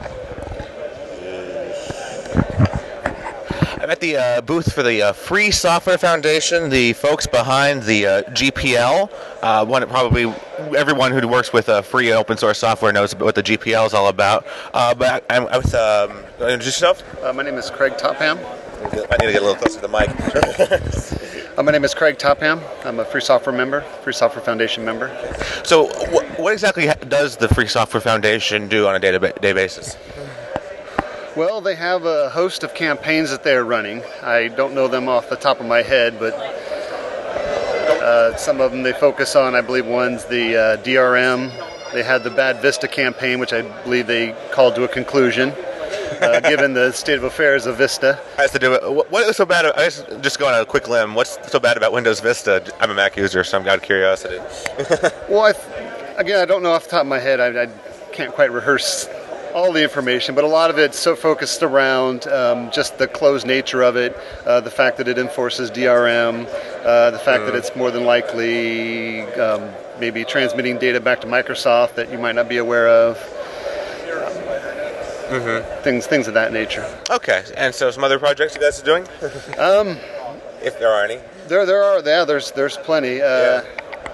I'm at the uh, booth for the uh, Free Software Foundation, the folks behind the uh, G P L. Uh, one probably everyone who works with uh, free and open source software knows what the G P L is all about. Uh, but I'm with, um, introduce yourself? Uh, my name is Craig Topham. I need to get a little closer to the mic. uh, my name is Craig Topham. I'm a Free Software member, Free Software Foundation member. So, wh- what exactly does the Free Software Foundation do on a day-to-day basis? Well, they have a host of campaigns that they're running. I don't know them off the top of my head, but uh, some of them they focus on. I believe one's the uh, D R M. They had the Bad Vista campaign, which I believe they called to a conclusion, uh, given the state of affairs of Vista. Has to do with, what is so bad? I just just going on a quick limb. What's so bad about Windows Vista? I'm a Mac user, so I'm out of curiosity. Well, I th- again, I don't know off the top of my head. I, I can't quite rehearse all the information, but a lot of it's so focused around um, just the closed nature of it, uh, the fact that it enforces D R M, uh, the fact mm. that it's more than likely um, maybe transmitting data back to Microsoft that you might not be aware of. Mm-hmm. Things, things of that nature. Okay, and so some other projects you guys are doing? um, if there are any. There, there are. Yeah, there's, there's plenty. Uh, yeah.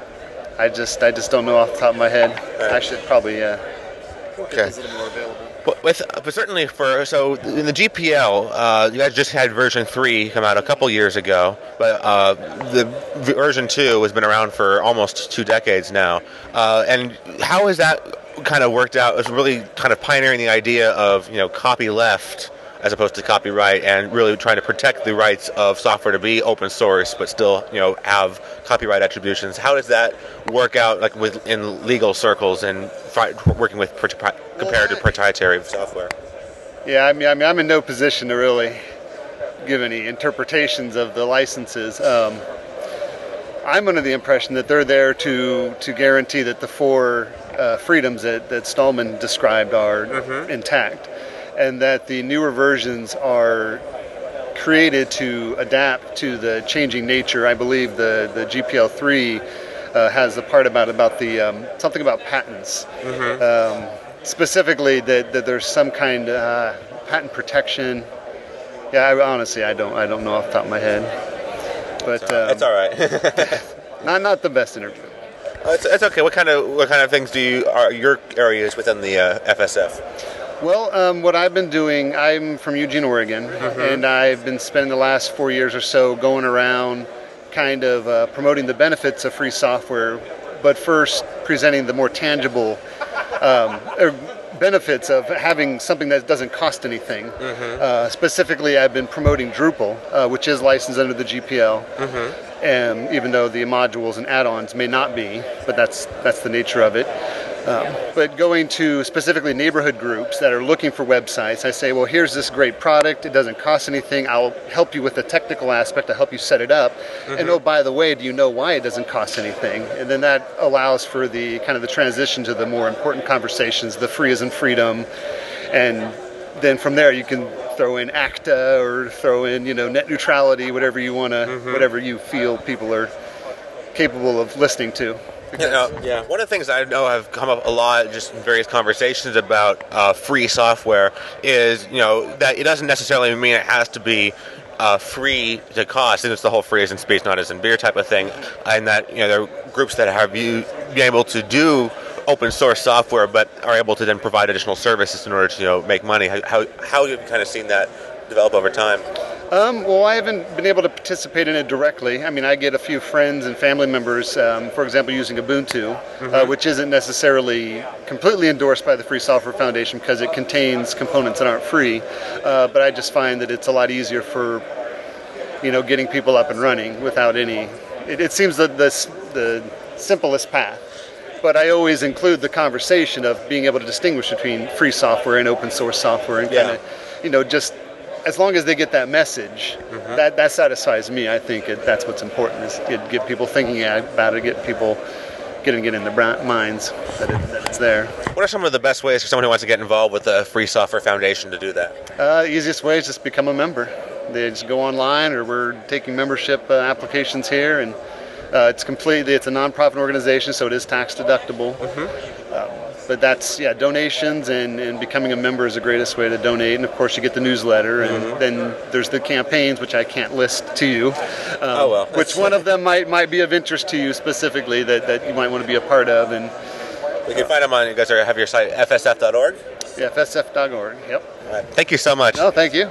I just I just don't know off the top of my head. Right. I should probably uh, Okay. get those a little more available. But with, but certainly for so in the G P L, uh, you guys just had version three come out a couple years ago, but uh, the version two has been around for almost two decades now. Uh, and how has that kind of worked out? It's really kind of pioneering the idea of you know copy left as opposed to copyright, and really trying to protect the rights of software to be open source, but still you know have copyright attributions. How does that work out, like with in legal circles and fi- working with pro- compared to proprietary software? Yeah, I mean, I mean, I'm in no position to really give any interpretations of the licenses. Um, I'm under the impression that they're there to to guarantee that the four uh, freedoms that, that Stallman described are Mhm. intact, and that the newer versions are created to adapt to the changing nature. I believe the, the G P L three uh, has a part about about the um, something about patents. Mhm. Um, specifically that, that there's some kind of uh, patent protection. Yeah, I, honestly, I don't I don't know off the top of my head. But um, It's all right. not not the best interview. Uh, It's, it's okay. What kind of what kind of things do you are your areas within the uh, F S F? Well, um, what I've been doing, I'm from Eugene, Oregon, Mhm. and I've been spending the last four years or so going around kind of uh, promoting the benefits of free software, but first presenting the more tangible um, er, benefits of having something that doesn't cost anything. Mhm. Uh, specifically, I've been promoting Drupal, uh, which is licensed under the G P L. Mhm. And even though the modules and add-ons may not be, but that's that's the nature of it. Um, but going to specifically neighborhood groups that are looking for websites, I say, well, here's this great product. It doesn't cost anything. I'll help you with the technical aspect. I'll help you set it up. Mhm. And oh, by the way, do you know why it doesn't cost anything? And then that allows for the kind of the transition to the more important conversations, the free as in freedom. And then from there, you can throw in ACTA or throw in, you know, net neutrality, whatever you want to, Mhm. whatever you feel people are capable of listening to. You know, yeah. One of the things I know have come up a lot, just in various conversations about uh, free software, is you know that it doesn't necessarily mean it has to be uh, free to cost, and it's the whole free as in space, not as in beer type of thing, and that you know there are groups that have you been able to do open source software, but are able to then provide additional services in order to you know make money. How how, how have you kind of seen that develop over time? Um, well, I haven't been able to participate in it directly. I mean, I get a few friends and family members, um, for example, using Ubuntu, uh, Mhm. which isn't necessarily completely endorsed by the Free Software Foundation because it contains components that aren't free. Uh, but I just find that it's a lot easier for, you know, getting people up and running without any. It, it seems the, the the simplest path. But I always include the conversation of being able to distinguish between free software and open source software, and kind of, you know, just. As long as they get that message, Mhm. that, that satisfies me. I think it, that's what's important, is get, get people thinking about it, get people getting it in their bra- minds that, it, that it's there. What are some of the best ways for someone who wants to get involved with the Free Software Foundation to do that? Uh, easiest way is just become a member. They just go online, or we're taking membership uh, applications here, and uh, it's completely, it's a nonprofit organization, so it is tax deductible. Um, but that's, yeah, donations and, and becoming a member is the greatest way to donate. And of course, you get the newsletter, and Mhm. then there's the campaigns, which I can't list to you. Um, Oh, well. Which one of them might might be of interest to you specifically that, that you might want to be a part of? And We can find them on, you guys are, have your site, F S F dot org? yeah, F S F dot org. Yep. All right. Thank you so much. No, thank you.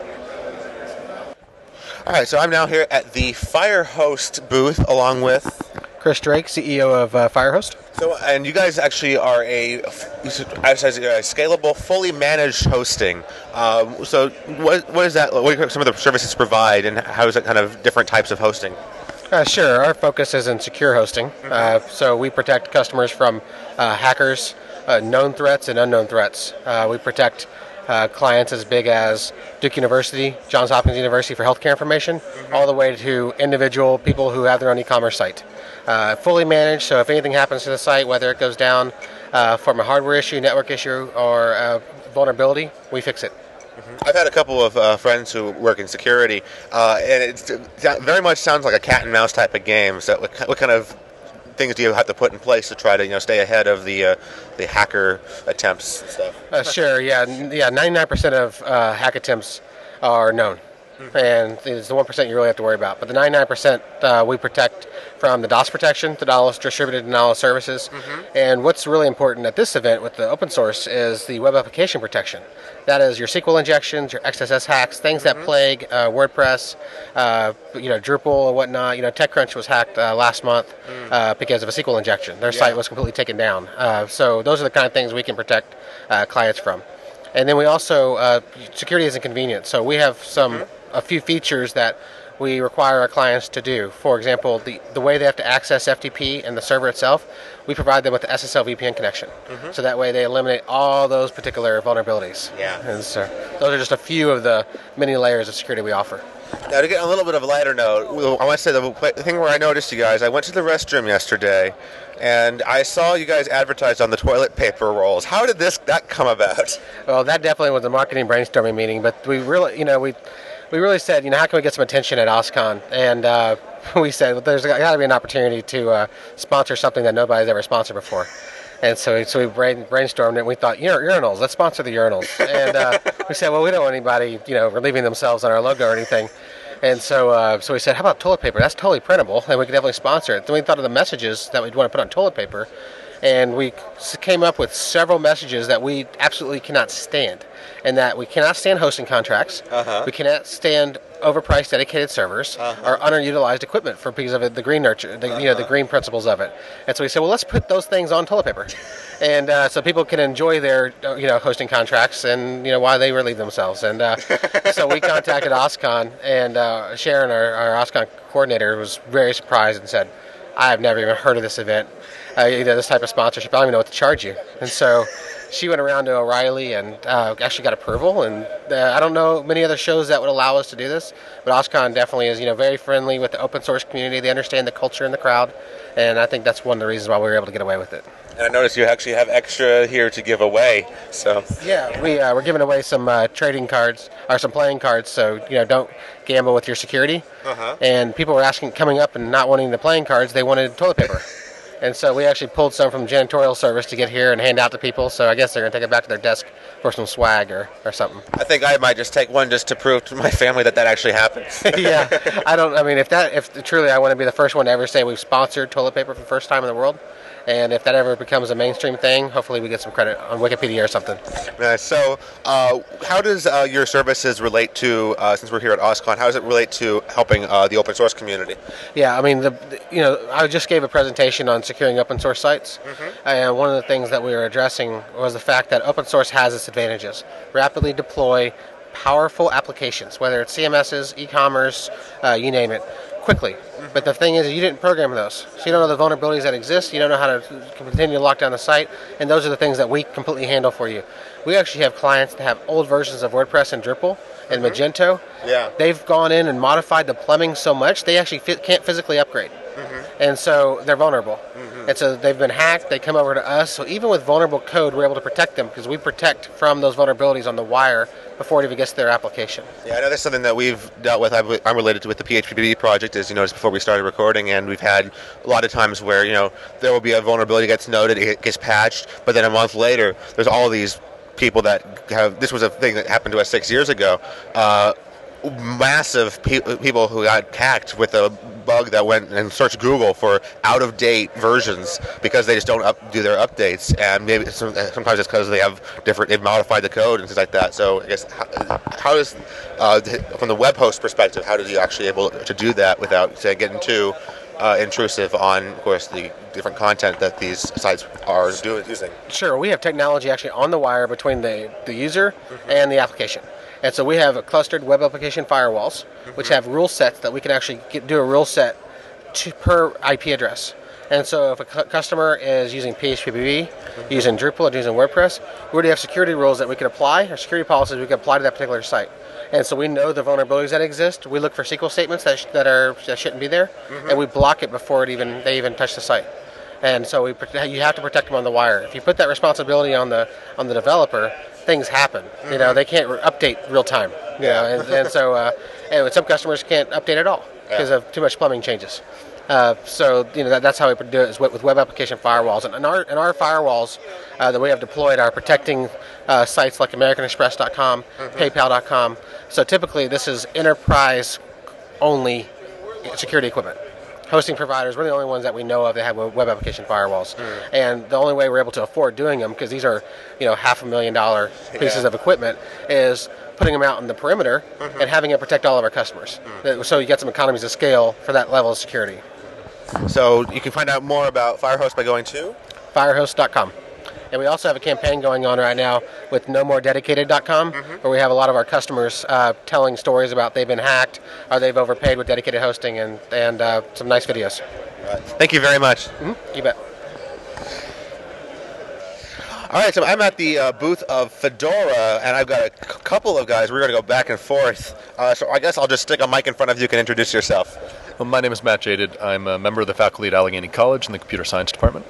All right, so I'm now here at the Firehost booth along with Chris Drake, C E O of uh, Firehost. So, and you guys actually are a, as a scalable, fully managed hosting. Um, so, what what is that? What are some of the services provide, and how is it kind of different types of hosting? Uh, sure. Our focus is in secure hosting. Mm-hmm. Uh, so we protect customers from uh, hackers, uh, known threats, and unknown threats. Uh, we protect uh, clients as big as Duke University, Johns Hopkins University for healthcare information, Mm-hmm. all the way to individual people who have their own e-commerce site. Uh, fully managed, so if anything happens to the site, whether it goes down uh, from a hardware issue, network issue, or a vulnerability, we fix it. I've had a couple of uh, friends who work in security, uh, and it's, it very much sounds like a cat and mouse type of game. So, what, what kind of things do you have to put in place to try to you know stay ahead of the uh, the hacker attempts and stuff? Uh, sure, yeah, n- yeah. ninety-nine percent of uh, hack attempts are known. mm-hmm. and it's the one percent you really have to worry about. But the ninety-nine percent uh, we protect from the DOS protection, the DOS distributed denial of services. Mm-hmm. And what's really important at this event with the open source is the web application protection. That is your S Q L injections, your X S S hacks, things mm-hmm. that plague uh, WordPress, uh, you know, Drupal and whatnot. You know, TechCrunch was hacked uh, last month mm. uh, because of a S Q L injection. Their yeah. site was completely taken down. Uh, so those are the kind of things we can protect uh, clients from. And then we also, uh, security isn't convenient. So we have some, mm-hmm. a few features that we require our clients to do. For example, the, the way they have to access F T P and the server itself, we provide them with the S S L V P N connection. Mm-hmm. So that way they eliminate all those particular vulnerabilities. Yeah. And so those are just a few of the many layers of security we offer. Now, to get on a little bit of a lighter note, I want to say the thing where I noticed you guys, I went to the restroom yesterday, and I saw you guys advertised on the toilet paper rolls. How did this that come about? Well, that definitely was a marketing brainstorming meeting, but we really, you know, we we really said, you know, how can we get some attention at OSCON? And uh, we said, well, there's got to be an opportunity to uh, sponsor something that nobody's ever sponsored before. And so, so we brain, brainstormed it, and we thought, you know, urinals, let's sponsor the urinals. And uh, we said, well, we don't want anybody, you know, relieving themselves on our logo or anything. And so, uh, so we said, how about toilet paper? That's totally printable, and we could definitely sponsor it. Then we thought of the messages that we'd want to put on toilet paper, and we came up with several messages that we absolutely cannot stand, and that we cannot stand hosting contracts, uh-huh. we cannot stand overpriced dedicated servers, uh-huh. or underutilized equipment for because of it, the green nurture, the, uh-huh. you know, the green principles of it. And so we said, well, let's put those things on toilet paper, and uh, so people can enjoy their, you know, hosting contracts and, you know, while they relieve themselves. And uh, so we contacted OSCON, and uh, Sharon, our, our OSCON coordinator, was very surprised and said, I have never even heard of this event. Uh, you know, this type of sponsorship, I don't even know what to charge you. And so she went around to O'Reilly and uh, actually got approval. And uh, I don't know many other shows that would allow us to do this, but OSCON definitely is, you know, very friendly with the open source community. They understand the culture in the crowd, and I think that's one of the reasons why we were able to get away with it. And I noticed you actually have extra here to give away. So yeah, we uh, we're giving away some uh, trading cards or some playing cards. So, you know, don't gamble with your security. Uh-huh. And people were asking, coming up and not wanting the playing cards, they wanted toilet paper. And so we actually pulled some from janitorial service to get here and hand out to people. So I guess they're going to take it back to their desk for some swag or, or something. I think I might just take one just to prove to my family that that actually happens. Yeah. I don't, I mean, if that, if truly I want to be the first one to ever say we've sponsored toilet paper for the first time in the world. And if that ever becomes a mainstream thing, hopefully we get some credit on Wikipedia or something. Uh, so uh, how does uh, your services relate to, uh, since we're here at OSCON, how does it relate to helping uh, the open source community? Yeah, I mean, the, the, you know, I just gave a presentation on securing open source sites. Mm-hmm. And one of the things that we were addressing was the fact that open source has its advantages. Rapidly deploy powerful applications, whether it's C M Ss, e-commerce, uh, you name it, quickly. But the thing is, you didn't program those. So you don't know the vulnerabilities that exist. You don't know how to continue to lock down the site. And those are the things that we completely handle for you. We actually have clients that have old versions of WordPress and Drupal and mm-hmm. Magento. Yeah. They've gone in and modified the plumbing so much, they actually fi- can't physically upgrade. Mm-hmm. And so they're vulnerable. Mm-hmm. And so they've been hacked. They come over to us. So even with vulnerable code, we're able to protect them because we protect from those vulnerabilities on the wire before it even gets to their application. Yeah, I know that's something that we've dealt with. I'm related to with the P H P B B project, as you noticed before we started recording, and we've had a lot of times where, you know, there will be a vulnerability gets noted, it gets patched, but then a month later, there's all these people that have, this was a thing that happened to us six years ago, uh, massive pe- people who got hacked with a bug that went and searched Google for out-of-date versions because they just don't up, do their updates, and maybe some, sometimes it's because they have different, they've modified the code and things like that. So I guess how, how does, uh, from the web host perspective, how are you actually able to do that without, say, getting too uh, intrusive on, of course, the different content that these sites are doing, using? Sure, we have technology actually on the wire between the, the user mm-hmm. and the application. And so we have a clustered web application firewalls, mm-hmm. which have rule sets that we can actually get, do a rule set to, per I P address. And so if a cu- customer is using P H P B B, mm-hmm. using Drupal, or using WordPress, we already have security rules that we can apply, or security policies we can apply to that particular site. And so we know the vulnerabilities that exist. We look for S Q L statements that, sh- that, are, that shouldn't be there, mm-hmm. and we block it before it even they even touch the site. And so we you have to protect them on the wire. If you put that responsibility on the on the developer, things happen. Mm-hmm. You know, they can't re- update real time. You know, and, and so uh, and some customers can't update at all because yeah. of too much plumbing changes. Uh, so you know that, that's how we do it is with, with web application firewalls. And, and our and our firewalls uh, that we have deployed are protecting uh, sites like American Express dot com, mm-hmm. PayPal dot com. So typically this is enterprise only security equipment. Hosting providers, we're the only ones that we know of that have web application firewalls. Mm. And the only way we're able to afford doing them, because these are, you know, half a million dollar pieces yeah. of equipment, is putting them out in the perimeter mm-hmm. and having it protect all of our customers. Mm. So you get some economies of scale for that level of security. So you can find out more about Firehost by going to? Firehost dot com. And we also have a campaign going on right now with no more dedicated dot com, mm-hmm. where we have a lot of our customers uh, telling stories about they've been hacked or they've overpaid with dedicated hosting, and, and uh, some nice videos. Right. Thank you very much. Mm-hmm. You bet. All right, so I'm at the uh, booth of Fedora, and I've got a c- couple of guys. We're going to go back and forth. Uh, so I guess I'll just stick a mic in front of you. You can introduce yourself. Well, my name is Matt Jaded. I'm a member of the faculty at Allegheny College in the computer science department.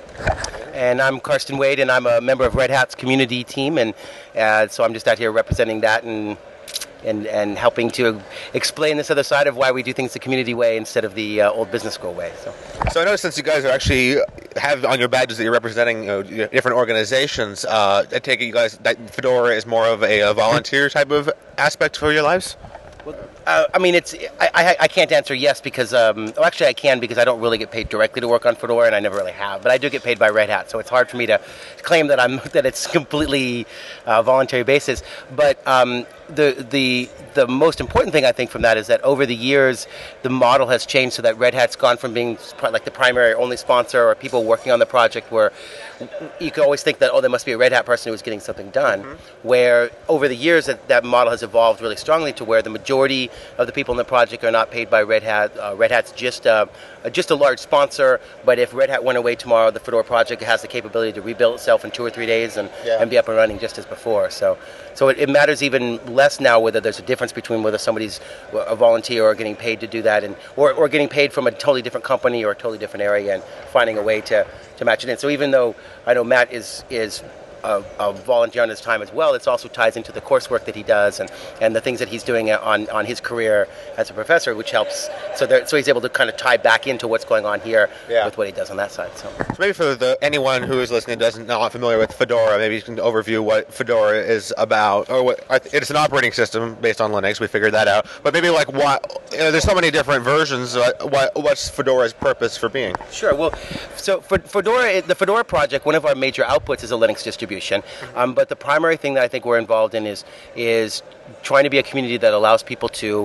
And I'm Karsten Wade, and I'm a member of Red Hat's community team, and uh, so I'm just out here representing that and and and helping to explain this other side of why we do things the community way instead of the uh, old business school way. So, so I know since you guys are actually have on your badges that you're representing, you know, different organizations, uh, I take it you guys that Fedora is more of a, a volunteer type of aspect for your lives. Well, uh, I mean, it's I, I, I can't answer yes because um, well, actually I can because I don't really get paid directly to work on Fedora, and I never really have. But I do get paid by Red Hat, so it's hard for me to claim that I'm that it's completely uh, voluntary basis. But um, the the the most important thing I think from that is that over the years the model has changed so that Red Hat's gone from being like the primary only sponsor or people working on the project where you could always think that, oh, there must be a Red Hat person who's getting something done, mm-hmm. where over the years that, that model has evolved really strongly to where the majority of the people in the project are not paid by Red Hat. Uh, Red Hat's just uh, just a large sponsor, but if Red Hat went away tomorrow, the Fedora project has the capability to rebuild itself in two or three days and, yeah. and be up and running just as before. So so it, it matters even less now whether there's a difference between whether somebody's a volunteer or getting paid to do that, and or, or getting paid from a totally different company or a totally different area and finding a way to, to match it in. So even though I know Matt is is a, a volunteer on his time as well, it also ties into the coursework that he does and, and the things that he's doing on, on his career as a professor, which helps. So there, so he's able to kind of tie back into what's going on here yeah. with what he does on that side. So, so maybe for the, anyone who is listening doesn't not familiar with Fedora, maybe you can overview what Fedora is about, or what it's an operating system based on Linux. We figured that out, but maybe like what you know, there's so many different versions. Uh, what what's Fedora's purpose for being? Sure. Well, so for Fedora, the Fedora project, one of our major outputs is a Linux distribution. Um, but the primary thing that I think we're involved in is is trying to be a community that allows people to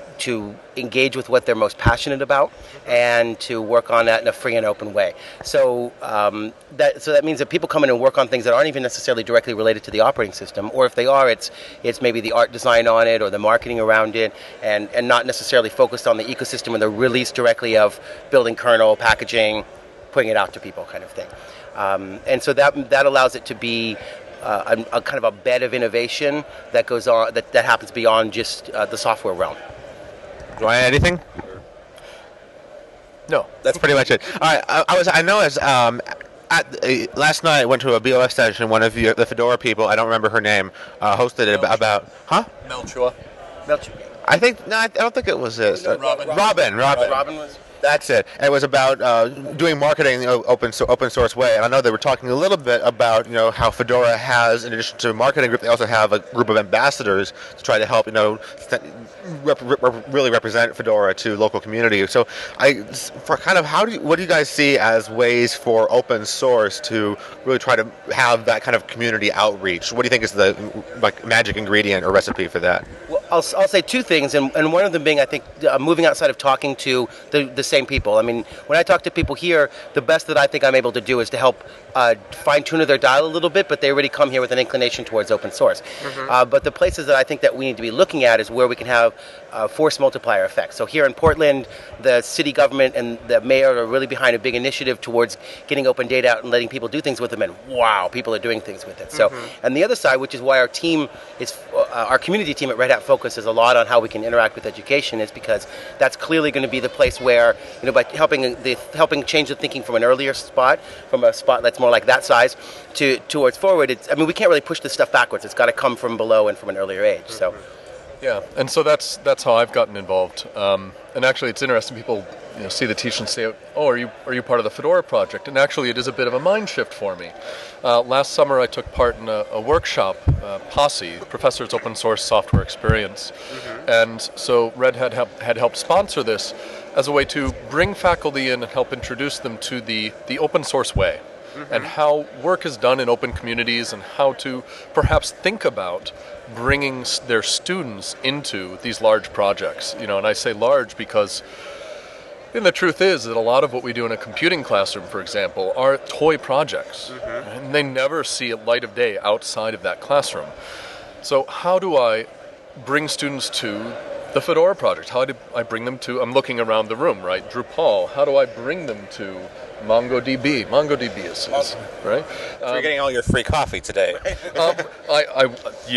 to engage with what they're most passionate about and to work on that in a free and open way. So um, that so that means that people come in and work on things that aren't even necessarily directly related to the operating system, or if they are, it's it's maybe the art design on it or the marketing around it, and, and not necessarily focused on the ecosystem and the release directly of building kernel, packaging, putting it out to people kind of thing. Um, and so that that allows it to be uh, a, a kind of a bed of innovation that goes on that, that happens beyond just uh, the software realm. Do I add anything? No, that's pretty much it. All right, I, I was I know as um, at, uh, last night I went to a B O F session. One of the, the Fedora people, I don't remember her name, uh, hosted it about, about huh? Melchor. Melchor. I think no, I, I don't think it was this. Uh, Robin. Robin. Robin. Robin was. That's it. And it was about uh, doing marketing in an open, so open source way. And I know they were talking a little bit about, you know, how Fedora has, in addition to a marketing group, they also have a group of ambassadors to try to help, you know, th- rep- rep- really represent Fedora to local community. So, I, for kind of, how do you, what do you guys see as ways for open source to really try to have that kind of community outreach? What do you think is the like magic ingredient or recipe for that? Well, I'll, I'll say two things, and, and one of them being, I think, uh, moving outside of talking to the, the same people. I mean, when I talk to people here, the best that I think I'm able to do is to help uh, fine-tune their dial a little bit, but they already come here with an inclination towards open source. Mm-hmm. Uh, but the places that I think that we need to be looking at is where we can have uh, force multiplier effects. So here in Portland, the city government and the mayor are really behind a big initiative towards getting open data out and letting people do things with them, and wow, people are doing things with it. So, mm-hmm. and the other side, which is why our team is, uh, our community team at Red Hat focuses a lot on how we can interact with education, is because that's clearly going to be the place where, you know, by helping the helping change the thinking from an earlier spot, from a spot that's more like that size, to towards forward. It's, I mean, we can't really push this stuff backwards. It's got to come from below and from an earlier age. So. Yeah, and so that's that's how I've gotten involved. Um, and actually, it's interesting. People you know, see the teach and say, "Oh, are you are you part of the Fedora project?" And actually, it is a bit of a mind shift for me. Uh, last summer, I took part in a, a workshop, uh, POSSE, Professor's Open Source Software Experience, mm-hmm. and so Red Hat help, had helped sponsor this as a way to bring faculty in and help introduce them to the the open source way. Mm-hmm. And how work is done in open communities, and how to perhaps think about bringing their students into these large projects. You know, and I say large because, and the truth is that a lot of what we do in a computing classroom, for example, are toy projects, mm-hmm. and they never see a light of day outside of that classroom. So how do I bring students to the Fedora project? How do I bring them to, I'm looking around the room, right? Drupal, how do I bring them to MongoDB? MongoDB is, is right? So um, you're getting all your free coffee today. um, I, I,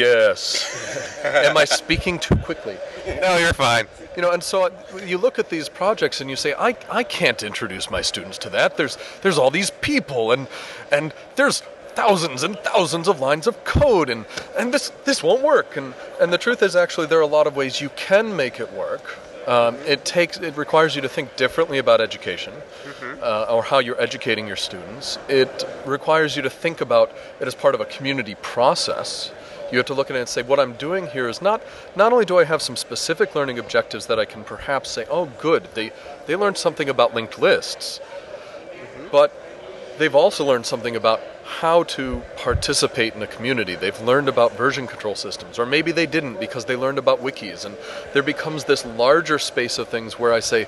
yes. Am I speaking too quickly? No, you're fine. You know, and so you look at these projects and you say, I, I can't introduce my students to that. There's, there's all these people, and, and there's thousands and thousands of lines of code, and, and this this won't work. And, and the truth is, actually, there are a lot of ways you can make it work. Um, it takes it requires you to think differently about education, mm-hmm. uh, or how you're educating your students. It requires you to think about it as part of a community process. You have to look at it and say, what I'm doing here is not not only do I have some specific learning objectives that I can perhaps say, oh, good, they they learned something about linked lists, mm-hmm. but they've also learned something about how to participate in a community. They've learned about version control systems, or maybe they didn't because they learned about wikis, and there becomes this larger space of things where I say,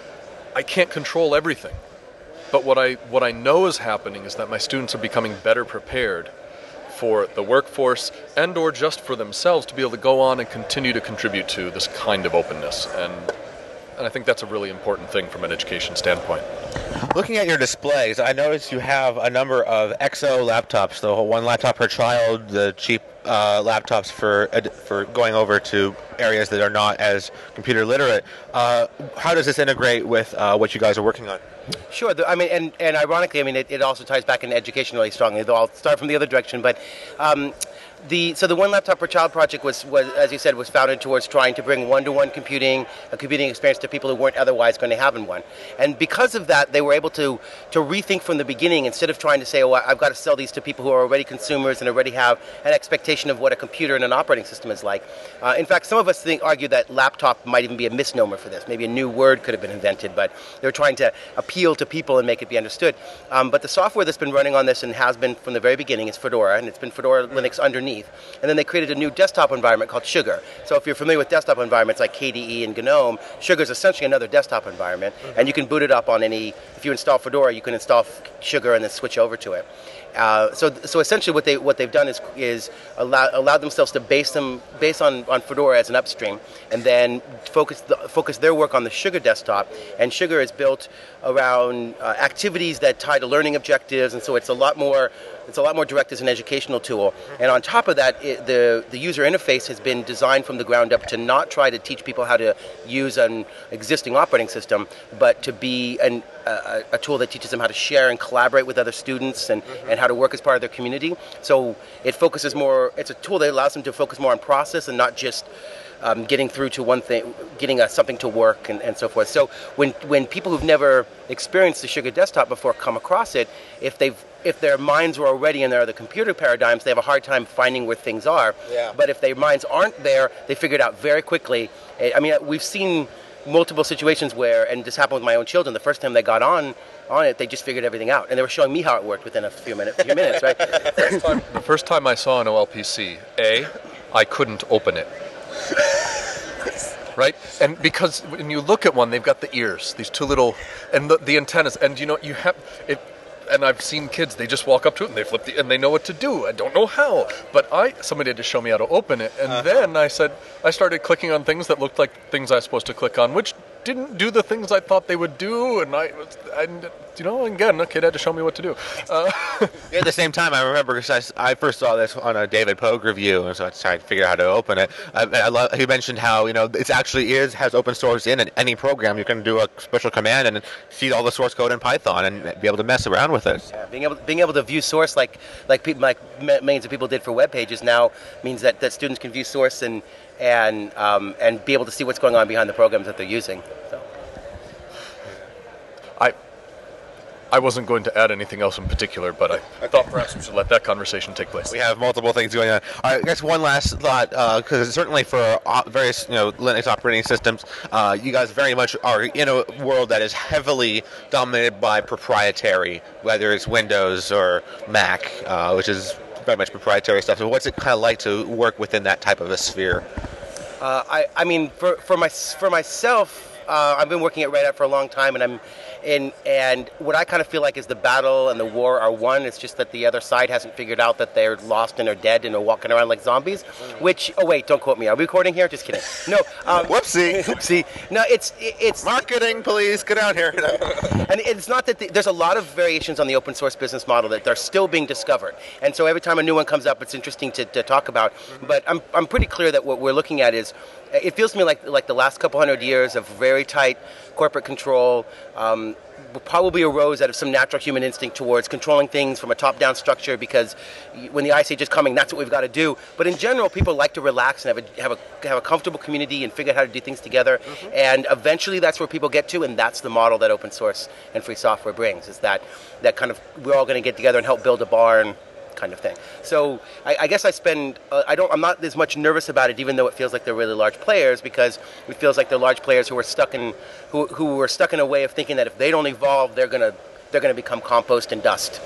I can't control everything, but what I what I know is happening is that my students are becoming better prepared for the workforce and or just for themselves to be able to go on and continue to contribute to this kind of openness. And And I think that's a really important thing from an education standpoint. Looking at your displays, I noticed you have a number of X O laptops, the whole one laptop per child, the cheap uh, laptops for for going over to areas that are not as computer literate. Uh, how does this integrate with uh, what you guys are working on? Sure. I mean, and, and ironically, I mean, it, it also ties back into education really strongly, though I'll start from the other direction. But um, the so the One Laptop Per Child project was, was, as you said, was founded towards trying to bring one-to-one computing, a computing experience to people who weren't otherwise going to have in one. And because of that, they were able to, to rethink from the beginning, instead of trying to say, oh, I've got to sell these to people who are already consumers and already have an expectation of what a computer and an operating system is like. Uh, in fact, some of us think, argue that laptop might even be a misnomer for this. Maybe a new word could have been invented, but they're trying to appeal to people and make it be understood. Um, but the software that's been running on this and has been from the very beginning is Fedora, and it's been Fedora Linux underneath. And then they created a new desktop environment called Sugar. So if you're familiar with desktop environments like K D E and GNOME, Sugar is essentially another desktop environment, mm-hmm. and you can boot it up on any, if you install Fedora, you can install Sugar and then switch over to it. Uh, so, so essentially, what they what they've done is is allow allowed themselves to base them base on, on Fedora as an upstream, and then focus the, focus their work on the Sugar desktop. And Sugar is built around uh, activities that tie to learning objectives, and so it's a lot more it's a lot more direct as an educational tool. And on top of that, it, the the user interface has been designed from the ground up to not try to teach people how to use an existing operating system, but to be an a, a tool that teaches them how to share and collaborate with other students, and, mm-hmm. and how to work as part of their community. So it focuses more, it's a tool that allows them to focus more on process and not just um, getting through to one thing, getting a, something to work and, and so forth. So when, when people who've never experienced the Sugar desktop before come across it, if they've if their minds were already in their other computer paradigms, they have a hard time finding where things are. Yeah. But if their minds aren't there, they figure it out very quickly. I mean, we've seen multiple situations where, and this happened with my own children, the first time they got on on it, they just figured everything out. And they were showing me how it worked within a few minutes, few minutes right? First time, the first time I saw an O L P C, A, I couldn't open it. Right? And because when you look at one, they've got the ears, these two little, and the, the antennas, and you know, you have, it, and I've seen kids, they just walk up to it and they flip the, and they know what to do. I don't know how, but I, somebody had to show me how to open it. And uh-huh. then I said, I started clicking on things that looked like things I was supposed to click on, which didn't do the things I thought they would do. And I, I you know, again, a kid had to show me what to do. Uh, At the same time, I remember because I, I first saw this on a David Pogue review, and so I tried to figure out how to open it. I, I love, he mentioned how, you know, it actually is, has open source in it. Any program, you can do a special command and see all the source code in Python and be able to mess around with it. Yeah, being able being able to view source like like people like millions of people did for web pages now means that, that students can view source and and um, and be able to see what's going on behind the programs that they're using. So. I I wasn't going to add anything else in particular, but I, I thought perhaps we should let that conversation take place. We have multiple things going on. All right, I guess one last thought, because certainly for uh, various you know Linux operating systems, uh, you guys very much are in a world that is heavily dominated by proprietary, whether it's Windows or Mac, uh, which is very much proprietary stuff. So what's it kind of like to work within that type of a sphere? Uh, I, I mean, for, for, my, for myself, uh, I've been working at Red Hat for a long time, and I'm in, and what I kind of feel like is the battle and the war are won. It's just that the other side hasn't figured out that they're lost and are dead and are walking around like zombies. Which, oh wait, don't quote me. Are we recording here? Just kidding. No. Um, Whoopsie. Whoopsie. No, it's it's marketing. Please get out here. And it's not that the, there's a lot of variations on the open source business model that they're still being discovered. And so every time a new one comes up, it's interesting to, to talk about. But I'm I'm pretty clear that what we're looking at is, it feels to me like like the last couple hundred years of very tight corporate control um, probably arose out of some natural human instinct towards controlling things from a top-down structure, because when the Ice Age is coming, that's what we've got to do. But in general, people like to relax and have a have a have a comfortable community and figure out how to do things together. Mm-hmm. And eventually, that's where people get to, and that's the model that open source and free software brings. Is that that kind of we're all going to get together and help build a barn kind of thing. So I, I guess I spend uh, I don't I'm not as much nervous about it, even though it feels like they're really large players, because it feels like they're large players who are stuck in who who are stuck in a way of thinking that if they don't evolve, they're gonna they're gonna become compost and dust.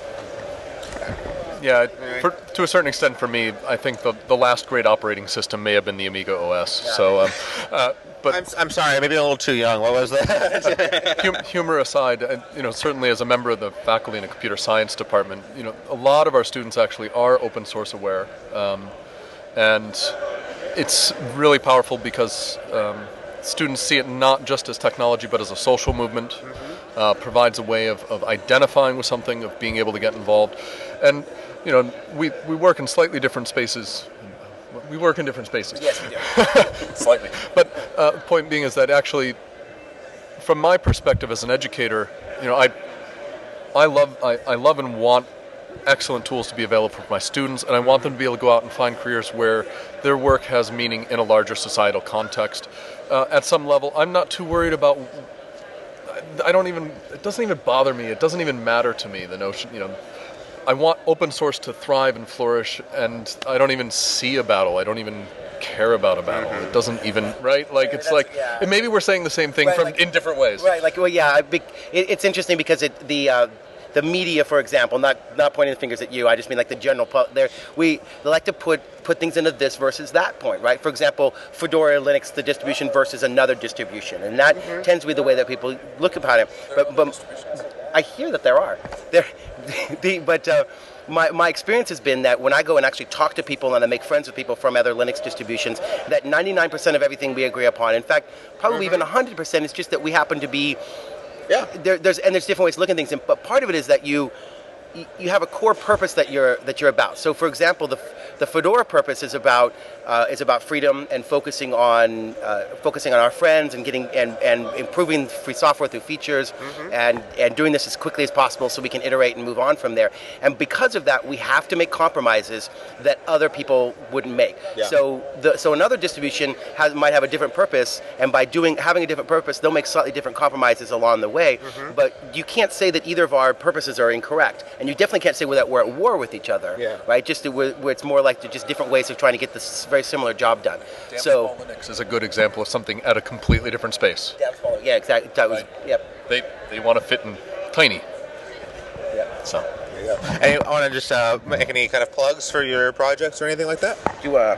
Yeah, for, to a certain extent for me, I think the the last great operating system may have been the Amiga O S. Yeah. So, um, uh, but I'm, I'm sorry, maybe a little too young. What was that? hum, humor aside, uh, you know, certainly as a member of the faculty in a computer science department, you know, a lot of our students actually are open source aware, um, and it's really powerful because um, students see it not just as technology but as a social movement. Mm-hmm. uh, provides a way of, of identifying with something, of being able to get involved, and you know, we we work in slightly different spaces. We work in different spaces. Yes, we do. Slightly. But uh, point being is that actually, from my perspective as an educator, you know, I I love I, I love and want excellent tools to be available for my students, and I want them to be able to go out and find careers where their work has meaning in a larger societal context. Uh, at some level, I'm not too worried about. I don't even. It doesn't even bother me. It doesn't even matter to me. The notion, you know. I want open source to thrive and flourish, and I don't even see a battle. I don't even care about a battle. Mm-hmm. It doesn't even, right? Like, it's like, yeah. Maybe we're saying the same thing right, from like, in different ways. Right, like, well, yeah, it, it's interesting because it, the uh, the media, for example, not not pointing the fingers at you, I just mean like the general, there we like to put, put things into this versus that point, right? For example, Fedora, Linux, the distribution versus another distribution, and that mm-hmm. tends to be the way that people look about it. But, but I hear that there are. There, the, but uh, my, my experience has been that when I go and actually talk to people and I make friends with people from other Linux distributions, that ninety-nine percent of everything we agree upon, in fact, probably mm-hmm. even one hundred percent, is just that we happen to be, yeah. There, there's and there's different ways to look at things, but part of it is that you you have a core purpose that you're that you're about. So, for example, the the Fedora purpose is about uh, is about freedom and focusing on uh, focusing on our friends and getting and, and improving free software through features mm-hmm. and and doing this as quickly as possible so we can iterate and move on from there. And because of that, we have to make compromises that other people wouldn't make. Yeah. So the so another distribution has might have a different purpose, and by doing having a different purpose, they'll make slightly different compromises along the way. Mm-hmm. But you can't say that either of our purposes are incorrect. And you definitely can't say that we're at war with each other, yeah. right? Just to, where, where it's more like just different ways of trying to get this very similar job done. Damn so Linux is a good example of something at a completely different space. Yeah, exactly. That was, right. Yep. They they want to fit in tiny. Yeah. So. Hey, I want to just uh, make any kind of plugs for your projects or anything like that. Do uh.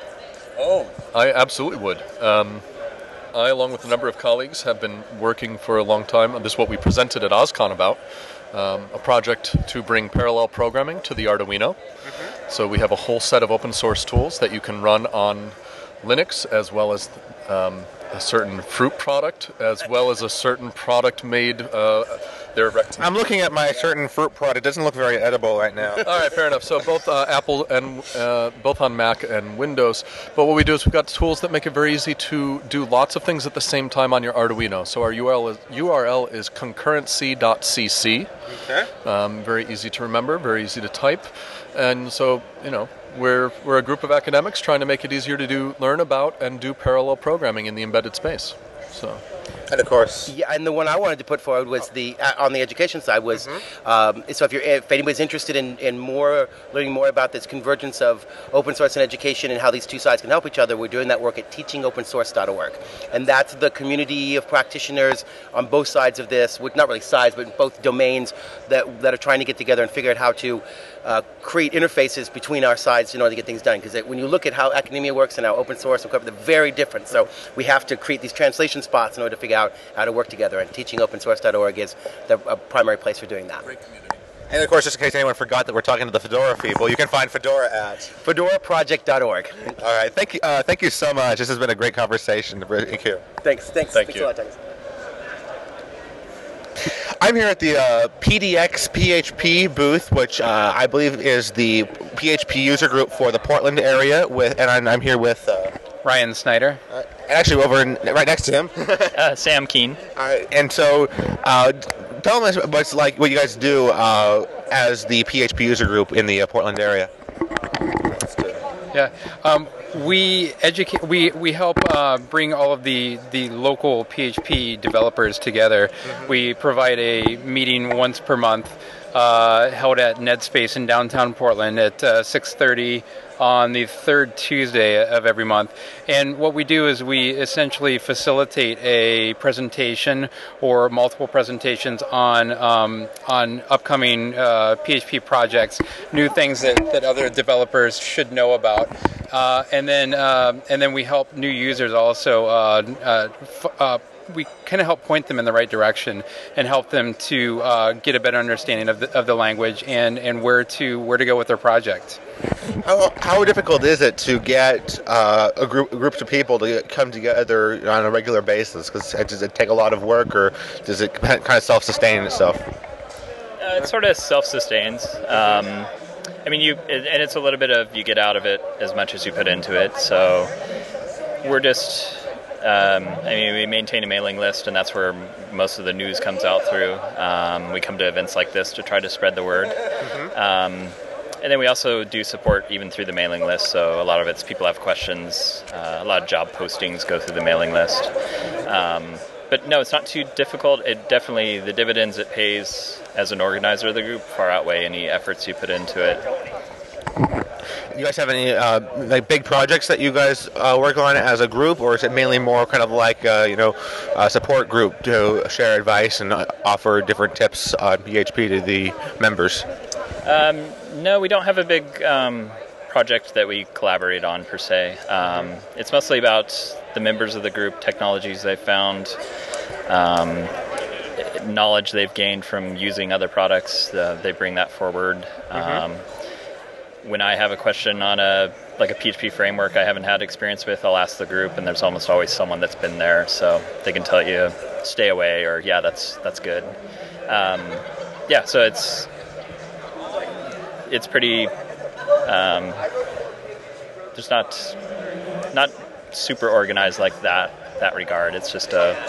Oh. I absolutely would. Um, I, along with a number of colleagues, have been working for a long time on this. What we presented at OSCON about. Um, a project to bring parallel programming to the Arduino. Mm-hmm. So we have a whole set of open source tools that you can run on Linux, as well as um, a certain fruit product, as well as a certain product made uh, they're rectangles. I'm looking at my certain fruit product. It doesn't look very edible right now. All right, fair enough. So both uh, Apple and uh, both on Mac and Windows. But what we do is we've got tools that make it very easy to do lots of things at the same time on your Arduino. So our U R L is, U R L is concurrency dot c c. Okay. Um, very easy to remember, very easy to type, and so you know we're we're a group of academics trying to make it easier to do learn about and do parallel programming in the embedded space. So. And of course, yeah. And the one I wanted to put forward was the uh, on the education side was mm-hmm. um, so if you're if anybody's interested in, in more learning more about this convergence of open source and education and how these two sides can help each other, we're doing that work at teaching open source dot org, and that's the community of practitioners on both sides of this, with not really sides but both domains that that are trying to get together and figure out how to uh, create interfaces between our sides in order to get things done. Because when you look at how academia works and how open source and they're very different, so we have to create these translation spots in order to figure out how to work together, and teaching open source dot org is the a primary place for doing that. And of course, just in case anyone forgot that we're talking to the Fedora people, you can find Fedora at fedora project dot org. All right, thank you, uh, thank you so much. This has been a great conversation. Thank you. Thanks, thanks, thank thanks you. a lot, Douglas. I'm here at the uh, P D X P H P booth, which uh, I believe is the P H P user group for the Portland area, with, and I'm, I'm here with uh, Ryan Snyder. Uh, actually, over in, right next to him, uh, Sam Keen. All right, and so, uh, tell us what's like what you guys do uh, as the P H P user group in the uh, Portland area. Yeah, um, we educate. We we help uh, bring all of the the local P H P developers together. Mm-hmm. We provide a meeting once per month, uh, held at NetSpace in downtown Portland at uh, six thirty on the third Tuesday of every month. And what we do is we essentially facilitate a presentation or multiple presentations on um, on upcoming uh, P H P projects, new things that, that other developers should know about. Uh, and then uh, and then we help new users also. Uh, uh, f- uh, we kind of help point them in the right direction and help them to uh, get a better understanding of the, of the language and, and where to where to go with their project. How, how difficult is it to get uh, a group groups of people to come together on a regular basis? Because does it take a lot of work, or does it kind of self-sustain itself? Uh, it sort of self-sustains. Um, I mean, you and it's a little bit of you get out of it as much as you put into it. So we're just. Um, I mean, we maintain a mailing list, and that's where most of the news comes out through. Um, we come to events like this to try to spread the word. Mm-hmm. Um, and then we also do support even through the mailing list. So a lot of it's people have questions. Uh, a lot of job postings go through the mailing list. Um, but no, it's not too difficult. It definitely, the dividends it pays as an organizer of the group far outweigh any efforts you put into it. You guys have any uh, like big projects that you guys uh, work on as a group, or is it mainly more kind of like uh, you know a support group to share advice and offer different tips on P H P to the members? Um, no, we don't have a big um, project that we collaborate on per se. Um, it's mostly about the members of the group, technologies they've found, um, knowledge they've gained from using other products. Uh, they bring that forward. Mm-hmm. Um, When I have a question on a like a P H P framework I haven't had experience with, I'll ask the group, and there's almost always someone that's been there, so they can tell you stay away or yeah, that's that's good. Um, yeah, so it's it's pretty um, just not not super organized like that that regard. It's just a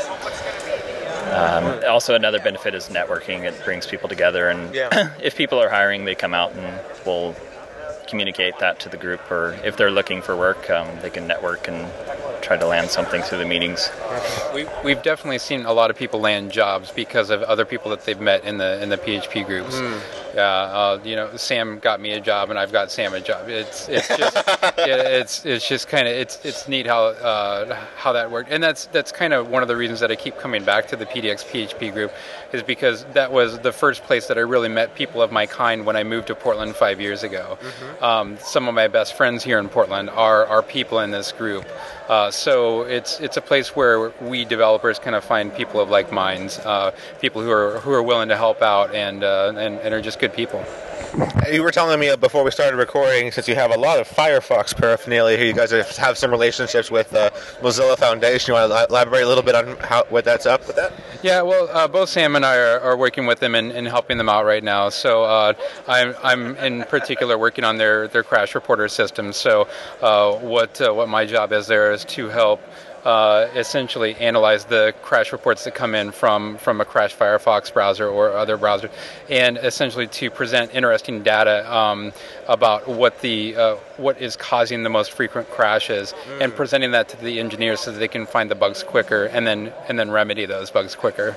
um, also another benefit is networking. It brings people together, and yeah. If people are hiring, they come out and we'll communicate that to the group, or if they're looking for work, um, they can network and try to land something through the meetings. We, we've definitely seen a lot of people land jobs because of other people that they've met in the in the P H P groups. Mm. Uh, uh, you know, Sam got me a job, and I've got Sam a job. It's it's just yeah, it's it's just kind of it's it's neat how uh, how that worked, and that's that's kind of one of the reasons that I keep coming back to the P D X P H P group, is because that was the first place that I really met people of my kind when I moved to Portland five years ago. Mm-hmm. Um, some of my best friends here in Portland are are people in this group. Uh, so it's it's a place where we developers kind of find people of like minds, uh, people who are who are willing to help out and uh, and, and are just good people. You were telling me before we started recording, since you have a lot of Firefox paraphernalia here, you guys have some relationships with the Mozilla Foundation. You want to elaborate a little bit on how what that's up with that? Yeah, well, uh, both Sam and I are, are working with them and, and helping them out right now. So uh, I'm, I'm in particular working on their, their crash reporter system. So uh, what uh, what my job is there is to help Uh, essentially analyze the crash reports that come in from, from a crashed Firefox browser or other browser, and essentially to present interesting data um, about what the uh, what is causing the most frequent crashes, mm. and presenting that to the engineers so that they can find the bugs quicker and then and then remedy those bugs quicker.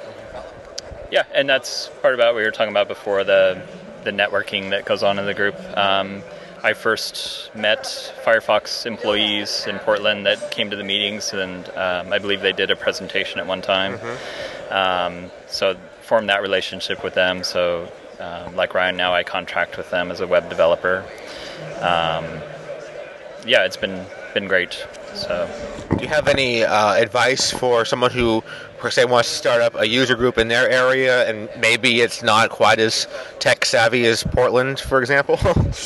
Yeah, and that's part about what we were talking about before, the the networking that goes on in the group. Um, I first met Firefox employees in Portland that came to the meetings, and um, I believe they did a presentation at one time. Mm-hmm. Um, so formed that relationship with them. So um, like Ryan, now I contract with them as a web developer. Um, yeah, it's been been great. So, do you have any uh, advice for someone who, per se, wants to start up a user group in their area, and maybe it's not quite as tech savvy as Portland, for example?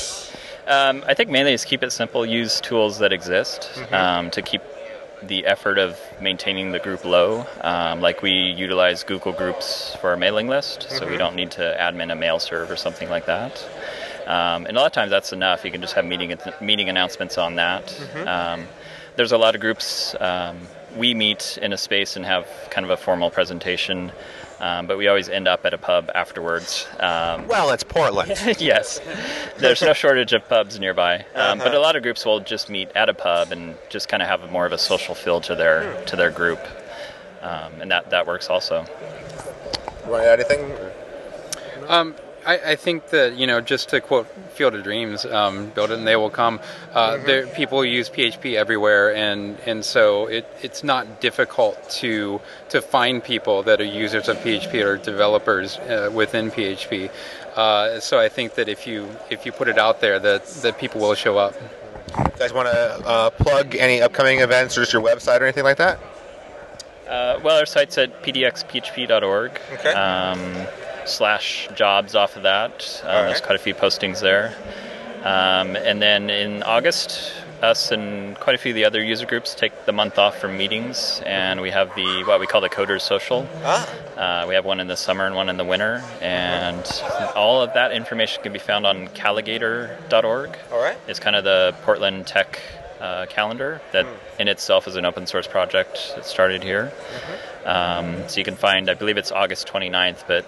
Um, I think mainly is keep it simple, use tools that exist, mm-hmm. um, to keep the effort of maintaining the group low. Um, like we utilize Google Groups for our mailing list, mm-hmm. so we don't need to admin a mail serve or something like that. Um, and a lot of times that's enough. You can just have meeting meeting announcements on that. Mm-hmm. Um, there's a lot of groups. Um, we meet in a space and have kind of a formal presentation. Um, but we always end up at a pub afterwards. Um, well, it's Portland. Yes. There's no shortage of pubs nearby. Um, uh-huh. But a lot of groups will just meet at a pub and just kind of have more of a social feel to their to their group. Um, and that, that works also. You want to add anything? Um, I, I think that, you know, just to quote Field of Dreams, um, build it and they will come. Uh, mm-hmm. there, people use P H P everywhere, and, and so it, it's not difficult to to find people that are users of P H P or developers uh, within P H P. Uh, so I think that if you if you put it out there, that, that people will show up. You guys want to uh, plug any upcoming events or just your website or anything like that? Uh, well, our site's at p d x p h p dot org. Okay. Um, slash jobs off of that. Um, right. There's quite a few postings there. Um, and then in August, us and quite a few of the other user groups take the month off from meetings, and we have the what we call the Coders Social. Ah. Uh, we have one in the summer and one in the winter, and all of that information can be found on Calligator dot org. All right. It's kind of the Portland tech uh, calendar that mm. in itself is an open source project that started here. Mm-hmm. Um, so you can find, I believe it's August twenty-ninth, but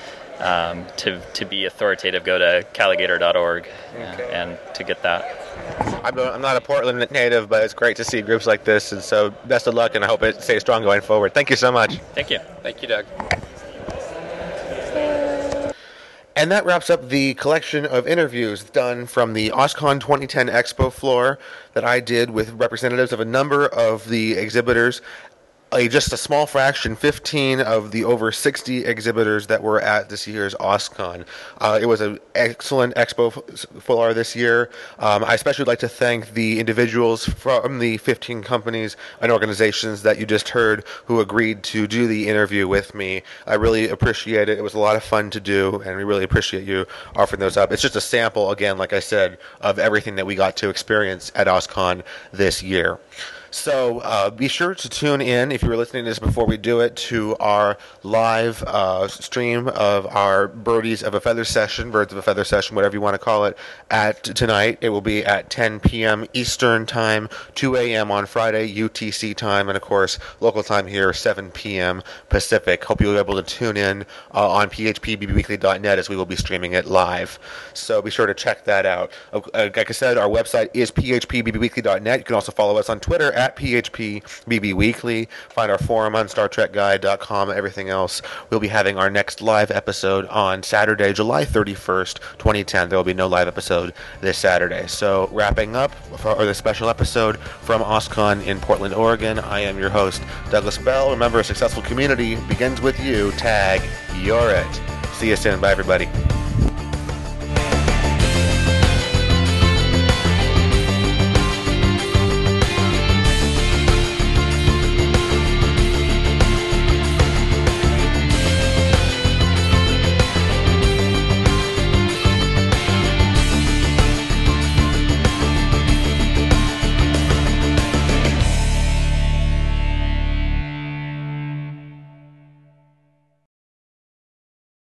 Um, to to be authoritative, go to Calligator dot org and, okay. and to get that. I'm, I'm not a Portland native, but it's great to see groups like this, and so best of luck, and I hope it stays strong going forward. Thank you so much. Thank you. Thank you, Doug. And that wraps up the collection of interviews done from the OSCON twenty ten Expo floor that I did with representatives of a number of the exhibitors. A, just a small fraction, fifteen of the over sixty exhibitors that were at this year's OSCON. Uh, it was an excellent expo floor this year. Um, I especially would like to thank the individuals from the fifteen companies and organizations that you just heard who agreed to do the interview with me. I really appreciate it. It was a lot of fun to do, and we really appreciate you offering those up. It's just a sample, again, like I said, of everything that we got to experience at OSCON this year. So uh, be sure to tune in, if you were listening to this before we do it, to our live uh, stream of our Birdies of a Feather session, Birds of a Feather session, whatever you want to call it, at tonight. It will be at ten p.m. Eastern Time, two a.m. on Friday, U T C time, and of course, local time here, seven p.m. Pacific. Hope you'll be able to tune in uh, on p h p b b weekly dot net as we will be streaming it live. So be sure to check that out. Uh, like I said, our website is p h p b b weekly dot net. You can also follow us on Twitter at at P H P B B Weekly. Find our forum on Star Trek Guide dot com, everything else. We'll be having our next live episode on Saturday, July thirty-first, twenty ten. There will be no live episode this Saturday. So wrapping up for the special episode from OSCON in Portland, Oregon, I am your host, Douglas Bell. Remember, a successful community begins with you. Tag, you're it. See you soon. Bye, everybody.